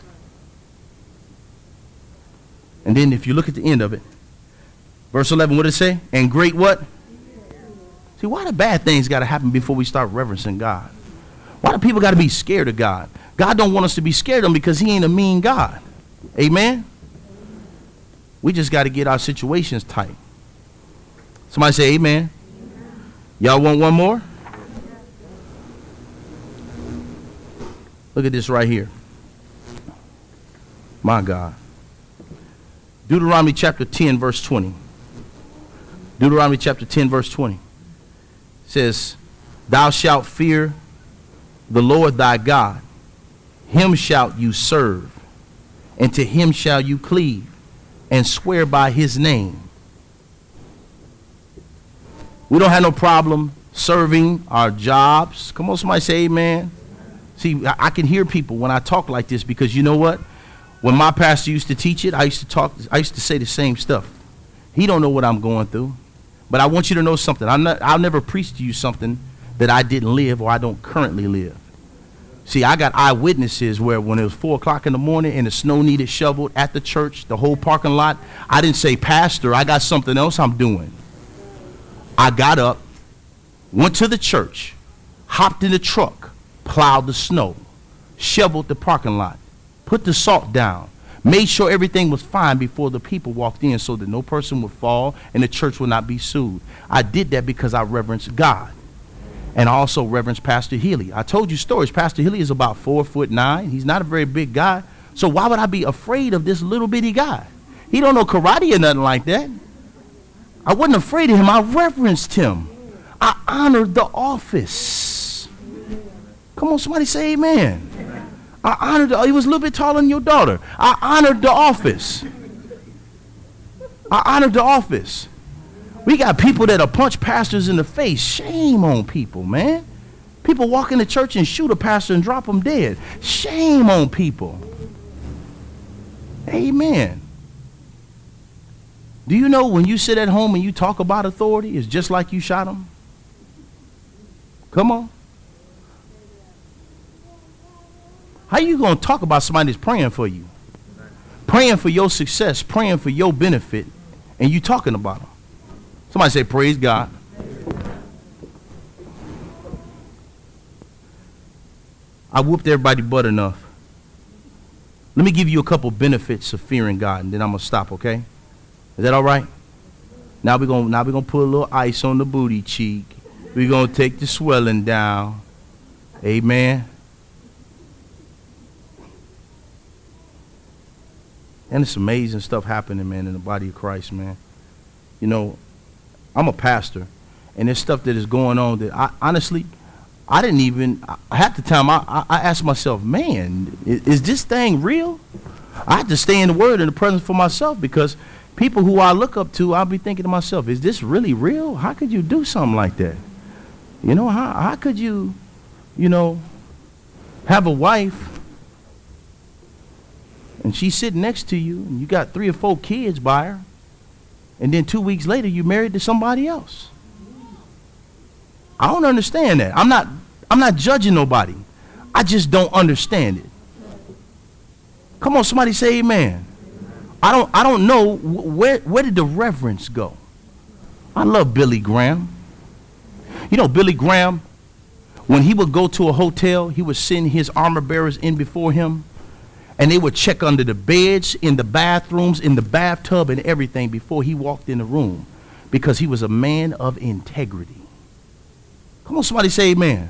And then if you look at the end of it, verse eleven, what did it say? And great what? See, why do bad things got to happen before we start reverencing God? Why do people got to be scared of God? God don't want us to be scared of him because he ain't a mean God. Amen? We just got to get our situations tight. Somebody say amen. Y'all want one more? Look at this right here. My God. Deuteronomy chapter ten, verse twenty. Deuteronomy chapter ten, verse twenty. Says, thou shalt fear the Lord thy God. Him shalt you serve, and to him shall you cleave, and swear by his name. We don't have no problem serving our jobs. Come on, somebody say amen. See, I can hear people when I talk like this because you know what? When my pastor used to teach it, I used to talk, I used to say the same stuff. He don't know what I'm going through. But I want you to know something. I'm not, I'll never preach to you something that I didn't live or I don't currently live. See, I got eyewitnesses where when it was four o'clock in the morning and the snow needed shoveled at the church, the whole parking lot, I didn't say, Pastor, I got something else I'm doing. I got up, went to the church, hopped in the truck, plowed the snow, shoveled the parking lot, put the salt down, made sure everything was fine before the people walked in so that no person would fall and the church would not be sued. I did that because I reverenced God. And I also reverence Pastor Healy. I told you stories. Pastor Healy is about four foot nine. He's not a very big guy. So why would I be afraid of this little bitty guy? He don't know karate or nothing like that. I wasn't afraid of him. I reverenced him. I honored the office. Come on, somebody say amen. I honored the, he was a little bit taller than your daughter. I honored the office. I honored the office. We got people that'll punch pastors in the face. Shame on people, man. People walk into church and shoot a pastor and drop him dead. Shame on people. Amen. Do you know when you sit at home and you talk about authority, it's just like you shot him? Come on. How you going to talk about somebody that's praying for you? Praying for your success, praying for your benefit, and you talking about them? Somebody say, praise God. I whooped everybody's butt enough. Let me give you a couple benefits of fearing God, and then I'm going to stop, okay? Is that all right? Now we're going now we're going to put a little ice on the booty cheek. We're going to take the swelling down. Amen. And it's amazing stuff happening, man, in the body of Christ, man. You know, I'm a pastor, and there's stuff that is going on that I honestly, I didn't even, I, half the time I, I, I asked myself, man, is, is this thing real? I had to stay in the word in the presence for myself because people who I look up to, I'll be thinking to myself, is this really real? How could you do something like that? You know, how, how could you, you know, have a wife and she's sitting next to you and you got three or four kids by her, and then two weeks later you're married to somebody else? I don't understand that. I'm not I'm not judging nobody. I just don't understand it. Come on, somebody say amen. I don't I don't know where where did the reverence go? I love Billy Graham. You know, Billy Graham, when he would go to a hotel, he would send his armor bearers in before him, and they would check under the beds, in the bathrooms, in the bathtub, and everything before he walked in the room, because he was a man of integrity. Come on, somebody say amen.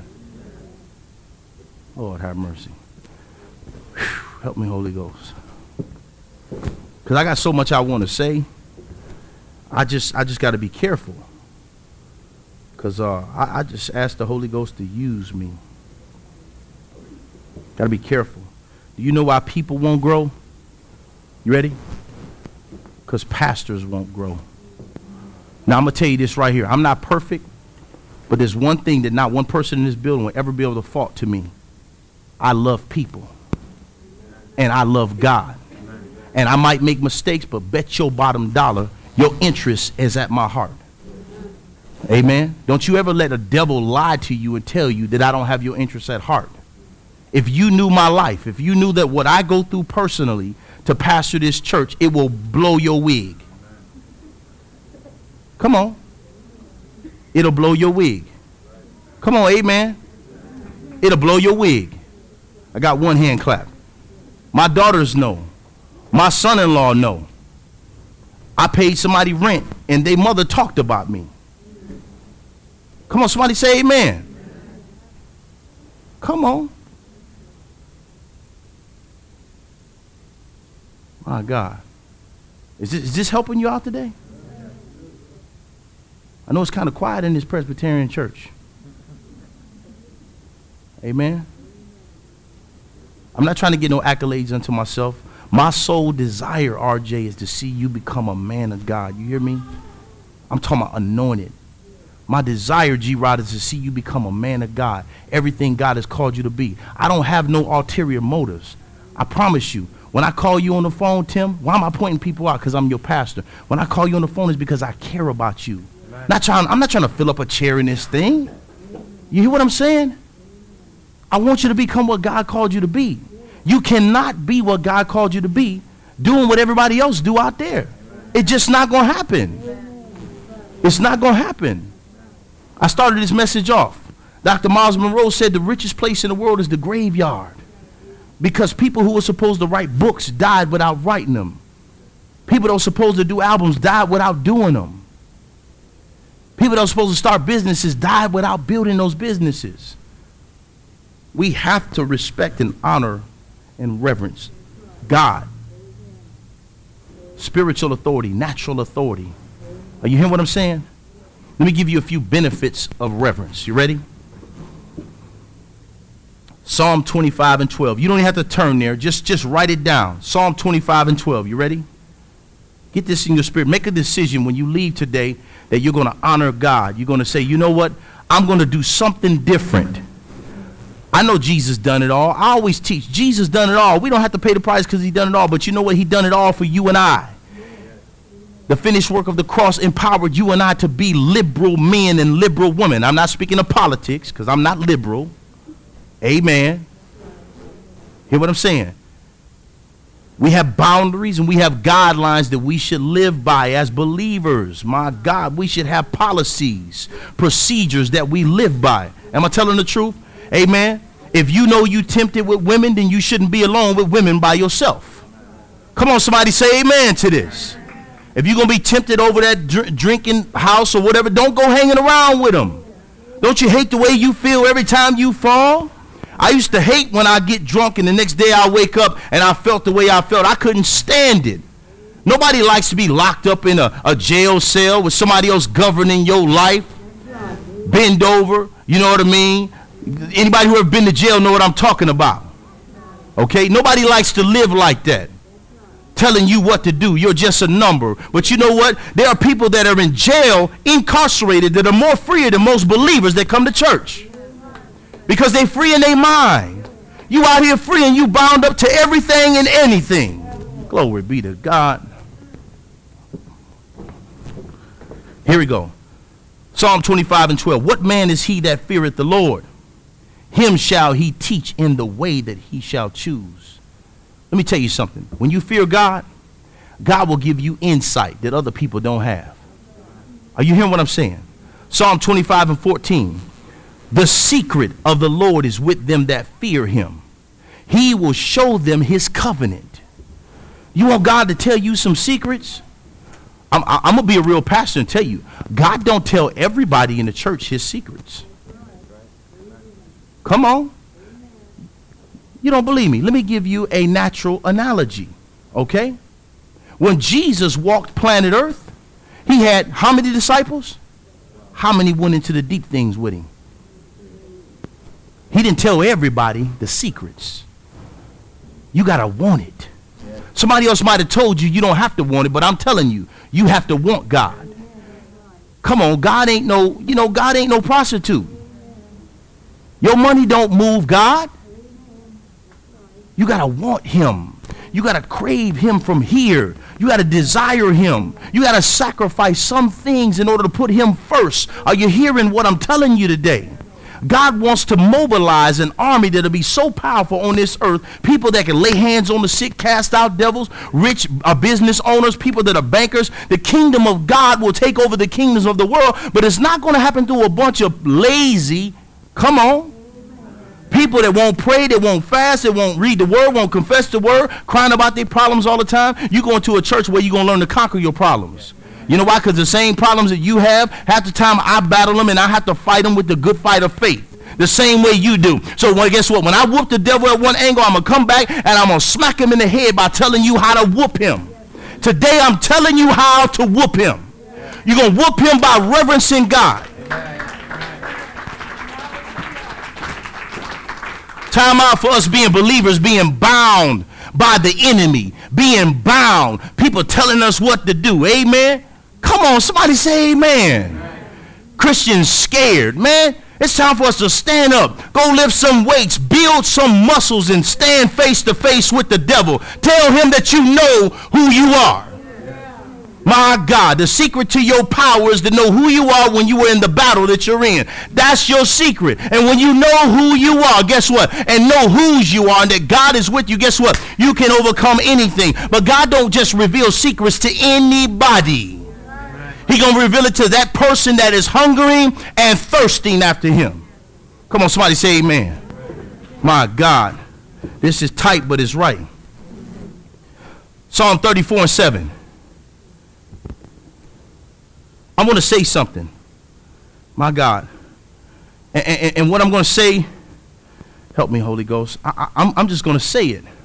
Lord have mercy. Whew, help me, Holy Ghost. Because I got so much I want to say. I just I just got to be careful. Because uh, I, I just asked the Holy Ghost to use me. Got to be careful. Do you know why people won't grow? You ready? Because pastors won't grow. Now, I'm going to tell you this right here. I'm not perfect, but there's one thing that not one person in this building will ever be able to fault to me. I love people. And I love God. And I might make mistakes, but bet your bottom dollar, your interest is at my heart. Amen. Don't you ever let a devil lie to you and tell you that I don't have your interest at heart. If you knew my life, if you knew that what I go through personally to pastor this church, it will blow your wig. Come on. It'll blow your wig. Come on, amen. It'll blow your wig. I got one hand clap. My daughters know. My son-in-law know. I paid somebody rent and their mother talked about me. Come on, somebody say amen. Come on. My God. Is this, is this helping you out today? I know it's kind of quiet in this Presbyterian church. Amen. I'm not trying to get no accolades unto myself. My sole desire, R J, is to see you become a man of God. You hear me? I'm talking about anointed. My desire, G-Rod, is to see you become a man of God. Everything God has called you to be. I don't have no ulterior motives. I promise you. When I call you on the phone, Tim, why am I pointing people out? Because I'm your pastor. When I call you on the phone, it's because I care about you. Not trying, I'm not trying to fill up a chair in this thing. You hear what I'm saying? I want you to become what God called you to be. You cannot be what God called you to be doing what everybody else do out there. It's just not going to happen. It's not going to happen. I started this message off. Doctor Miles Monroe said the richest place in the world is the graveyard. Because people who were supposed to write books died without writing them. People that were supposed to do albums died without doing them. People that were supposed to start businesses died without building those businesses. We have to respect and honor and reverence God. Spiritual authority, natural authority. Are you hearing what I'm saying? Let me give you a few benefits of reverence. You ready? Psalm twenty-five and twelve. You don't even have to turn there. Just, just write it down. Psalm twenty-five and twelve. You ready? Get this in your spirit. Make a decision when you leave today that you're going to honor God. You're going to say, you know what? I'm going to do something different. I know Jesus done it all. I always teach. Jesus done it all. We don't have to pay the price because he done it all. But you know what? He done it all for you and I. The finished work of the cross empowered you and I to be liberal men and liberal women. I'm not speaking of politics because I'm not liberal. Amen. Hear what I'm saying? We have boundaries and we have guidelines that we should live by as believers. My God, we should have policies, procedures that we live by. Am I telling the truth? Amen. If you know you tempted with women, then you shouldn't be alone with women by yourself. Come on, somebody say amen to this. If you're going to be tempted over that dr- drinking house or whatever, don't go hanging around with them. Don't you hate the way you feel every time you fall? I used to hate when I get drunk and the next day I wake up and I felt the way I felt. I couldn't stand it. Nobody likes to be locked up in a, a jail cell with somebody else governing your life. Bend over, you know what I mean? Anybody who ever been to jail know what I'm talking about. Okay? Nobody likes to live like that. Telling you what to do. You're just a number. But you know what? There are people that are in jail, incarcerated, that are more freer than most believers that come to church. Because they free in their mind. You out here free and you bound up to everything and anything. Glory be to God. Here we go. Psalm twenty-five and twelve. What man is he that feareth the Lord? Him shall he teach in the way that he shall choose. Let me tell you something. When you fear God, God will give you insight that other people don't have. Are you hearing what I'm saying? Psalm twenty-five and fourteen. The secret of the Lord is with them that fear him. He will show them his covenant. You want God to tell you some secrets? I'm, I'm going to be a real pastor and tell you, God don't tell everybody in the church his secrets. Come on. You don't believe me? Let me give you a natural analogy. Okay? When Jesus walked planet Earth, he had how many disciples? How many went into the deep things with him? He didn't tell everybody the secrets. You got to want it. Somebody else might have told you you don't have to want it, but I'm telling you, you have to want God. Come on, God ain't no, you know, God ain't no prostitute. Your money don't move God. You got to want him. You got to crave him from here. You got to desire him. You got to sacrifice some things in order to put him first. Are you hearing what I'm telling you today? God wants to mobilize an army that'll be so powerful on this earth. People that can lay hands on the sick, cast out devils, rich uh, business owners, people that are bankers. The kingdom of God will take over the kingdoms of the world, but it's not going to happen through a bunch of lazy, come on, people that won't pray, that won't fast, that won't read the word, won't confess the word, crying about their problems all the time. You go into a church where you're going to learn to conquer your problems. You know why? Because the same problems that you have, half the time I battle them and I have to fight them with the good fight of faith. The same way you do. So well, guess what? When I whoop the devil at one angle, I'm going to come back and I'm going to smack him in the head by telling you how to whoop him. Today I'm telling you how to whoop him. You're going to whoop him by reverencing God. Time out for us being believers, being bound by the enemy, being bound, people telling us what to do. Amen. Come on, somebody say amen. Amen. Christians scared, man. It's time for us to stand up, go lift some weights, build some muscles, and stand face to face with the devil. Tell him that you know who you are. My God, the secret to your power is to know who you are when you are in the battle that you're in. That's your secret. And when you know who you are, guess what? And know whose you are and that God is with you, guess what? You can overcome anything. But God don't just reveal secrets to anybody. He's going to reveal it to that person that is hungering and thirsting after him. Come on, somebody say amen. My God, this is tight, but it's right. Psalm thirty-four and seven. I want to say something. My God. And, and, and what I'm going to say, help me, Holy Ghost. I, I, I'm, I'm just going to say it.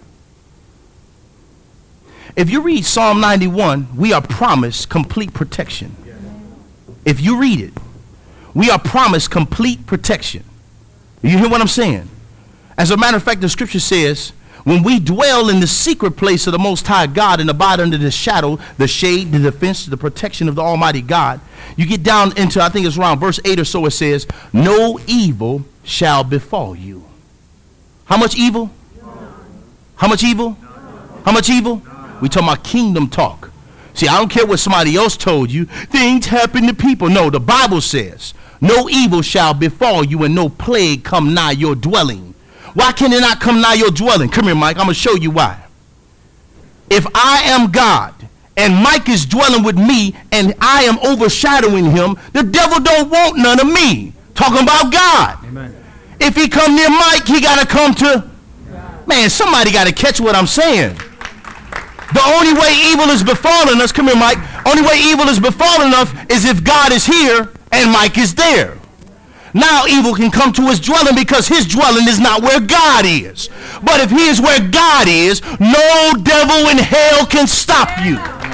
If you read Psalm ninety-one, we are promised complete protection. If you read it, we are promised complete protection. You hear what I'm saying? As a matter of fact, the scripture says, when we dwell in the secret place of the Most High God and abide under the shadow, the shade, the defense, the protection of the Almighty God, you get down into, I think it's around verse eight or so, it says, no evil shall befall you. How much evil? How much evil? How much evil? We talking about kingdom talk. See, I don't care what somebody else told you. Things happen to people. No, the Bible says, no evil shall befall you and no plague come nigh your dwelling. Why can it not come nigh your dwelling? Come here, Mike. I'm going to show you why. If I am God and Mike is dwelling with me and I am overshadowing him, the devil don't want none of me. Talking about God. Amen. If he come near Mike, he got to come to, man, somebody got to catch what I'm saying. The only way evil is befalling us, come here, Mike, only way evil is befalling us is if God is here and Mike is there. Now evil can come to his dwelling because his dwelling is not where God is. But if he is where God is, no devil in hell can stop you.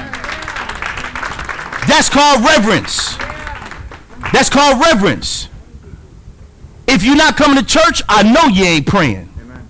That's called reverence. That's called reverence. If you're not coming to church, I know you ain't praying.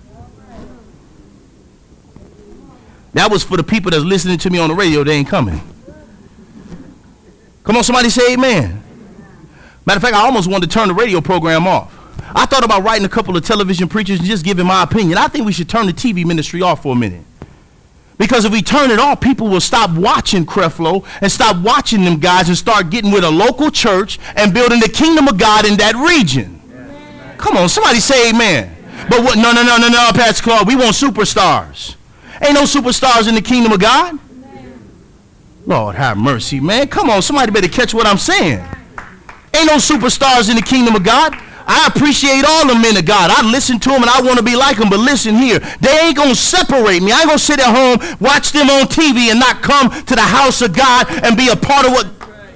That was for the people that's listening to me on the radio. They ain't coming. Come on, somebody say amen. Matter of fact, I almost wanted to turn the radio program off. I thought about writing a couple of television preachers and just giving my opinion. I think we should turn the T V ministry off for a minute. Because if we turn it off, people will stop watching Creflo and stop watching them guys and start getting with a local church and building the kingdom of God in that region. Yes. Come on, somebody say amen. But what? No, no, no, no, no, Pastor Claude. We want superstars. Ain't no superstars in the kingdom of God. Lord have mercy, man. Come on, somebody better catch what I'm saying. Ain't no superstars in the kingdom of God. I appreciate all the men of God. I listen to them and I want to be like them, but listen here. They ain't going to separate me. I ain't going to sit at home, watch them on T V and not come to the house of God and be a part of what.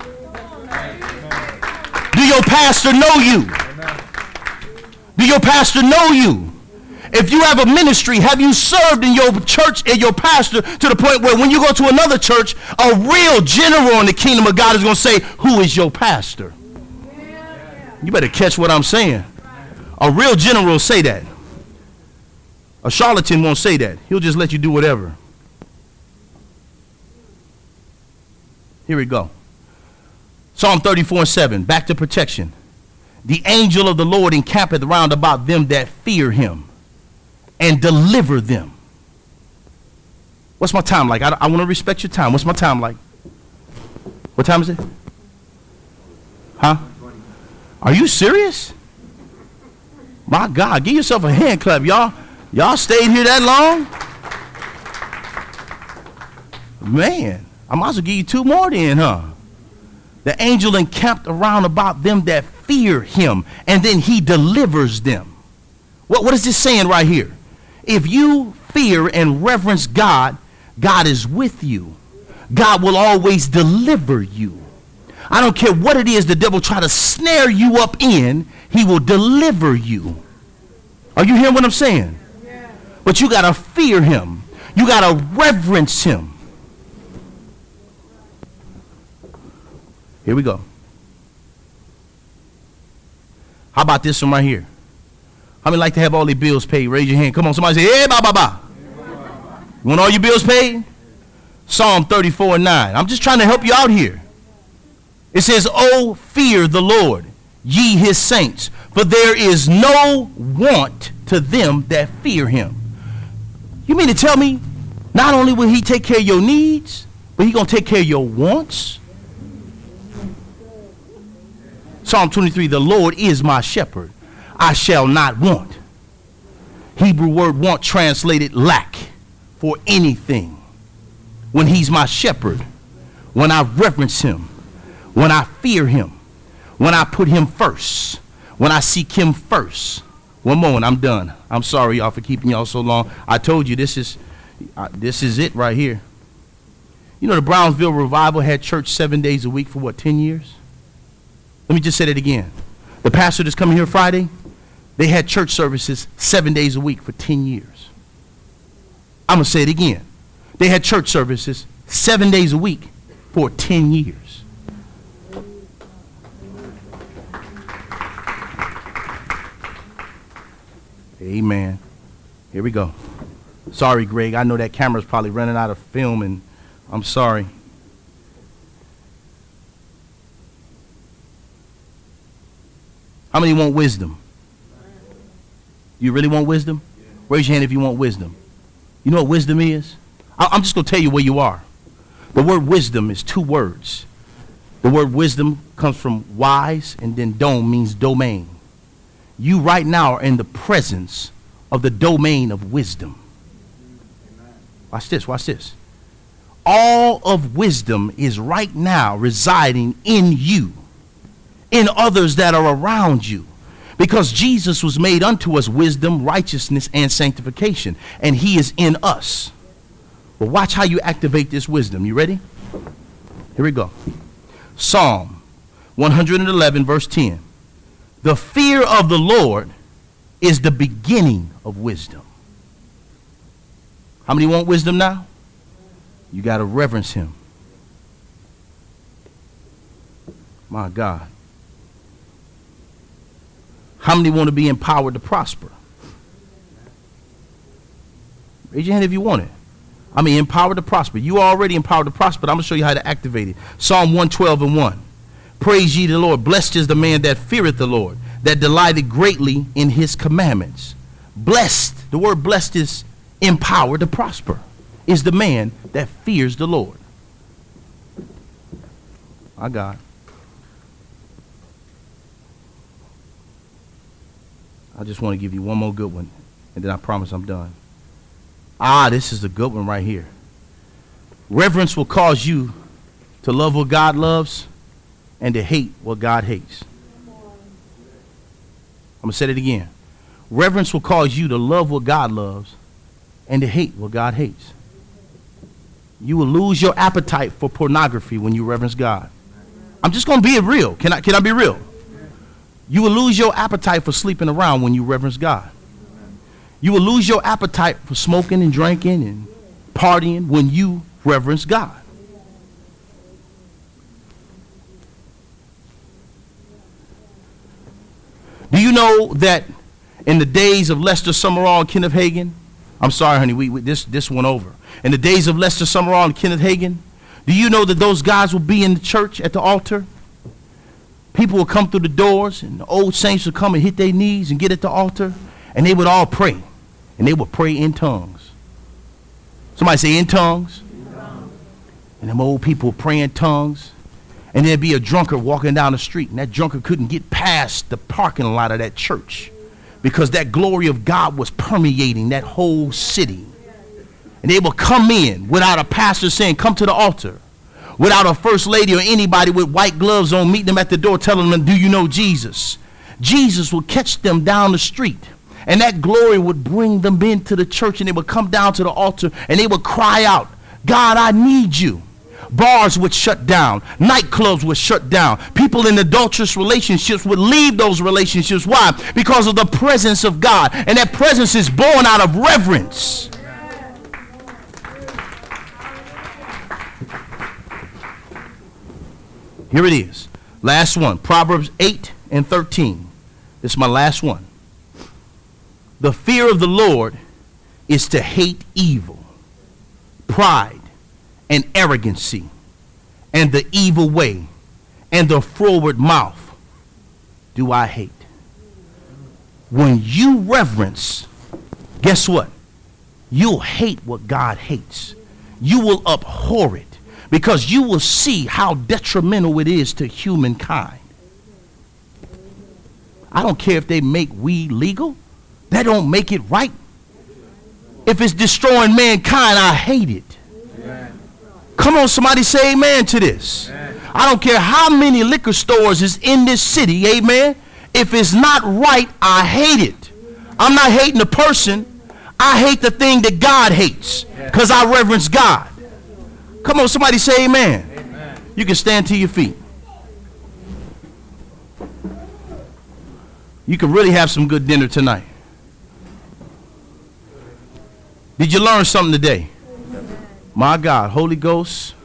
Do your pastor know you? Do your pastor know you? If you have a ministry, have you served in your church and your pastor to the point where when you go to another church, a real general in the kingdom of God is going to say, who is your pastor? You better catch what I'm saying. A real general say that. A charlatan won't say that. He'll just let you do whatever. Here we go. Psalm thirty-four and seven, back to protection. The angel of the Lord encampeth round about them that fear him and deliver them. What's my time like? I, I want to respect your time. What's my time like? What time is it? Huh? Are you serious? My God, give yourself a hand clap, y'all. Y'all stayed here that long? Man, I might as well give you two more then, huh? The angel encamped around about them that fear him, and then he delivers them. What, what is this saying right here? If you fear and reverence God, God is with you. God will always deliver you. I don't care what it is the devil try to snare you up in, he will deliver you. Are you hearing what I'm saying? Yeah. But you got to fear him. You got to reverence him. Here we go. How about this one right here? How many like to have all their bills paid? Raise your hand. Come on, somebody say, hey, ba, ba, ba. You want all your bills paid? Psalm thirty-four and nine. I'm just trying to help you out here. It says, oh, fear the Lord, ye his saints, for there is no want to them that fear him. You mean to tell me not only will he take care of your needs, but he going to take care of your wants? Psalm twenty-three, the Lord is my shepherd. I shall not want. Hebrew word want translated lack for anything. When he's my shepherd, when I reverence him, when I fear him, when I put him first, when I seek him first. One moment, I'm done. I'm sorry, y'all, for keeping y'all so long. I told you this is uh, this is it right here. You know the Brownsville Revival had church seven days a week for what, ten years? Let me just say that again. The pastor that's coming here Friday, they had church services seven days a week for ten years. I'm going to say it again. They had church services seven days a week for ten years. Amen. Here we go. Sorry, Greg. I know that camera's probably running out of film, and I'm sorry. How many want wisdom? You really want wisdom? Raise your hand if you want wisdom. You know what wisdom is? I'm just going to tell you where you are. The word wisdom is two words. The word wisdom comes from wise, and then dome means domain. You right now are in the presence of the domain of wisdom. Watch this, watch this. All of wisdom is right now residing in you, in others that are around you. Because Jesus was made unto us wisdom, righteousness, and sanctification. And he is in us. Well, watch how you activate this wisdom. You ready? Here we go. Psalm one eleven, verse ten. The fear of the Lord is the beginning of wisdom. How many want wisdom now? You got to reverence him. My God. How many want to be empowered to prosper? Raise your hand if you want it. I mean, empowered to prosper. You are already empowered to prosper, but I'm going to show you how to activate it. Psalm one twelve and one. Praise ye the Lord. Blessed is the man that feareth the Lord, that delighted greatly in his commandments. Blessed, the word blessed is empowered to prosper, is the man that fears the Lord. My God. I just want to give you one more good one, and then I promise I'm done. Ah, this is the good one right here. Reverence will cause you to love what God loves and to hate what God hates. I'm going to say it again. Reverence will cause you to love what God loves and to hate what God hates. You will lose your appetite for pornography when you reverence God. I'm just going to be real. Can I, can I be real? You will lose your appetite for sleeping around when you reverence God. You will lose your appetite for smoking and drinking and partying when you reverence God. Do you know that in the days of Lester Summerall and Kenneth Hagin, I'm sorry, honey, we, we this this went over. In the days of Lester Summerall and Kenneth Hagin, do you know that those guys will be in the church at the altar? People will come through the doors, and the old saints will come and hit their knees and get at the altar, and they would all pray, and they would pray in tongues. Somebody say in tongues. In tongues. And them old people would pray in tongues, and there'd be a drunkard walking down the street, and that drunkard couldn't get past the parking lot of that church because that glory of God was permeating that whole city. And they would come in without a pastor saying, come to the altar, without a first lady or anybody with white gloves on meeting them at the door telling them, do you know Jesus? Jesus would catch them down the street, and that glory would bring them into the church, and they would come down to the altar, and they would cry out, God, I need you. Bars would shut down. Nightclubs would shut down. People in adulterous relationships would leave those relationships. Why? Because of the presence of God. And that presence is born out of reverence. Here it is. Last one. Proverbs eight and thirteen. This is my last one. The fear of the Lord is to hate evil, pride, and arrogancy, and the evil way, and the froward mouth do I hate. When you reverence, guess what? You'll hate what God hates. You will abhor it, because you will see how detrimental it is to humankind. I don't care if they make weed legal. That don't make it right. If it's destroying mankind, I hate it. Amen. Come on, somebody say amen to this. Amen. I don't care how many liquor stores is in this city, amen. If it's not right, I hate it. I'm not hating the person. I hate the thing that God hates, because I reverence God. Come on, somebody say amen. Amen. You can stand to your feet. You can really have some good dinner tonight. Did you learn something today? My God, Holy Ghost.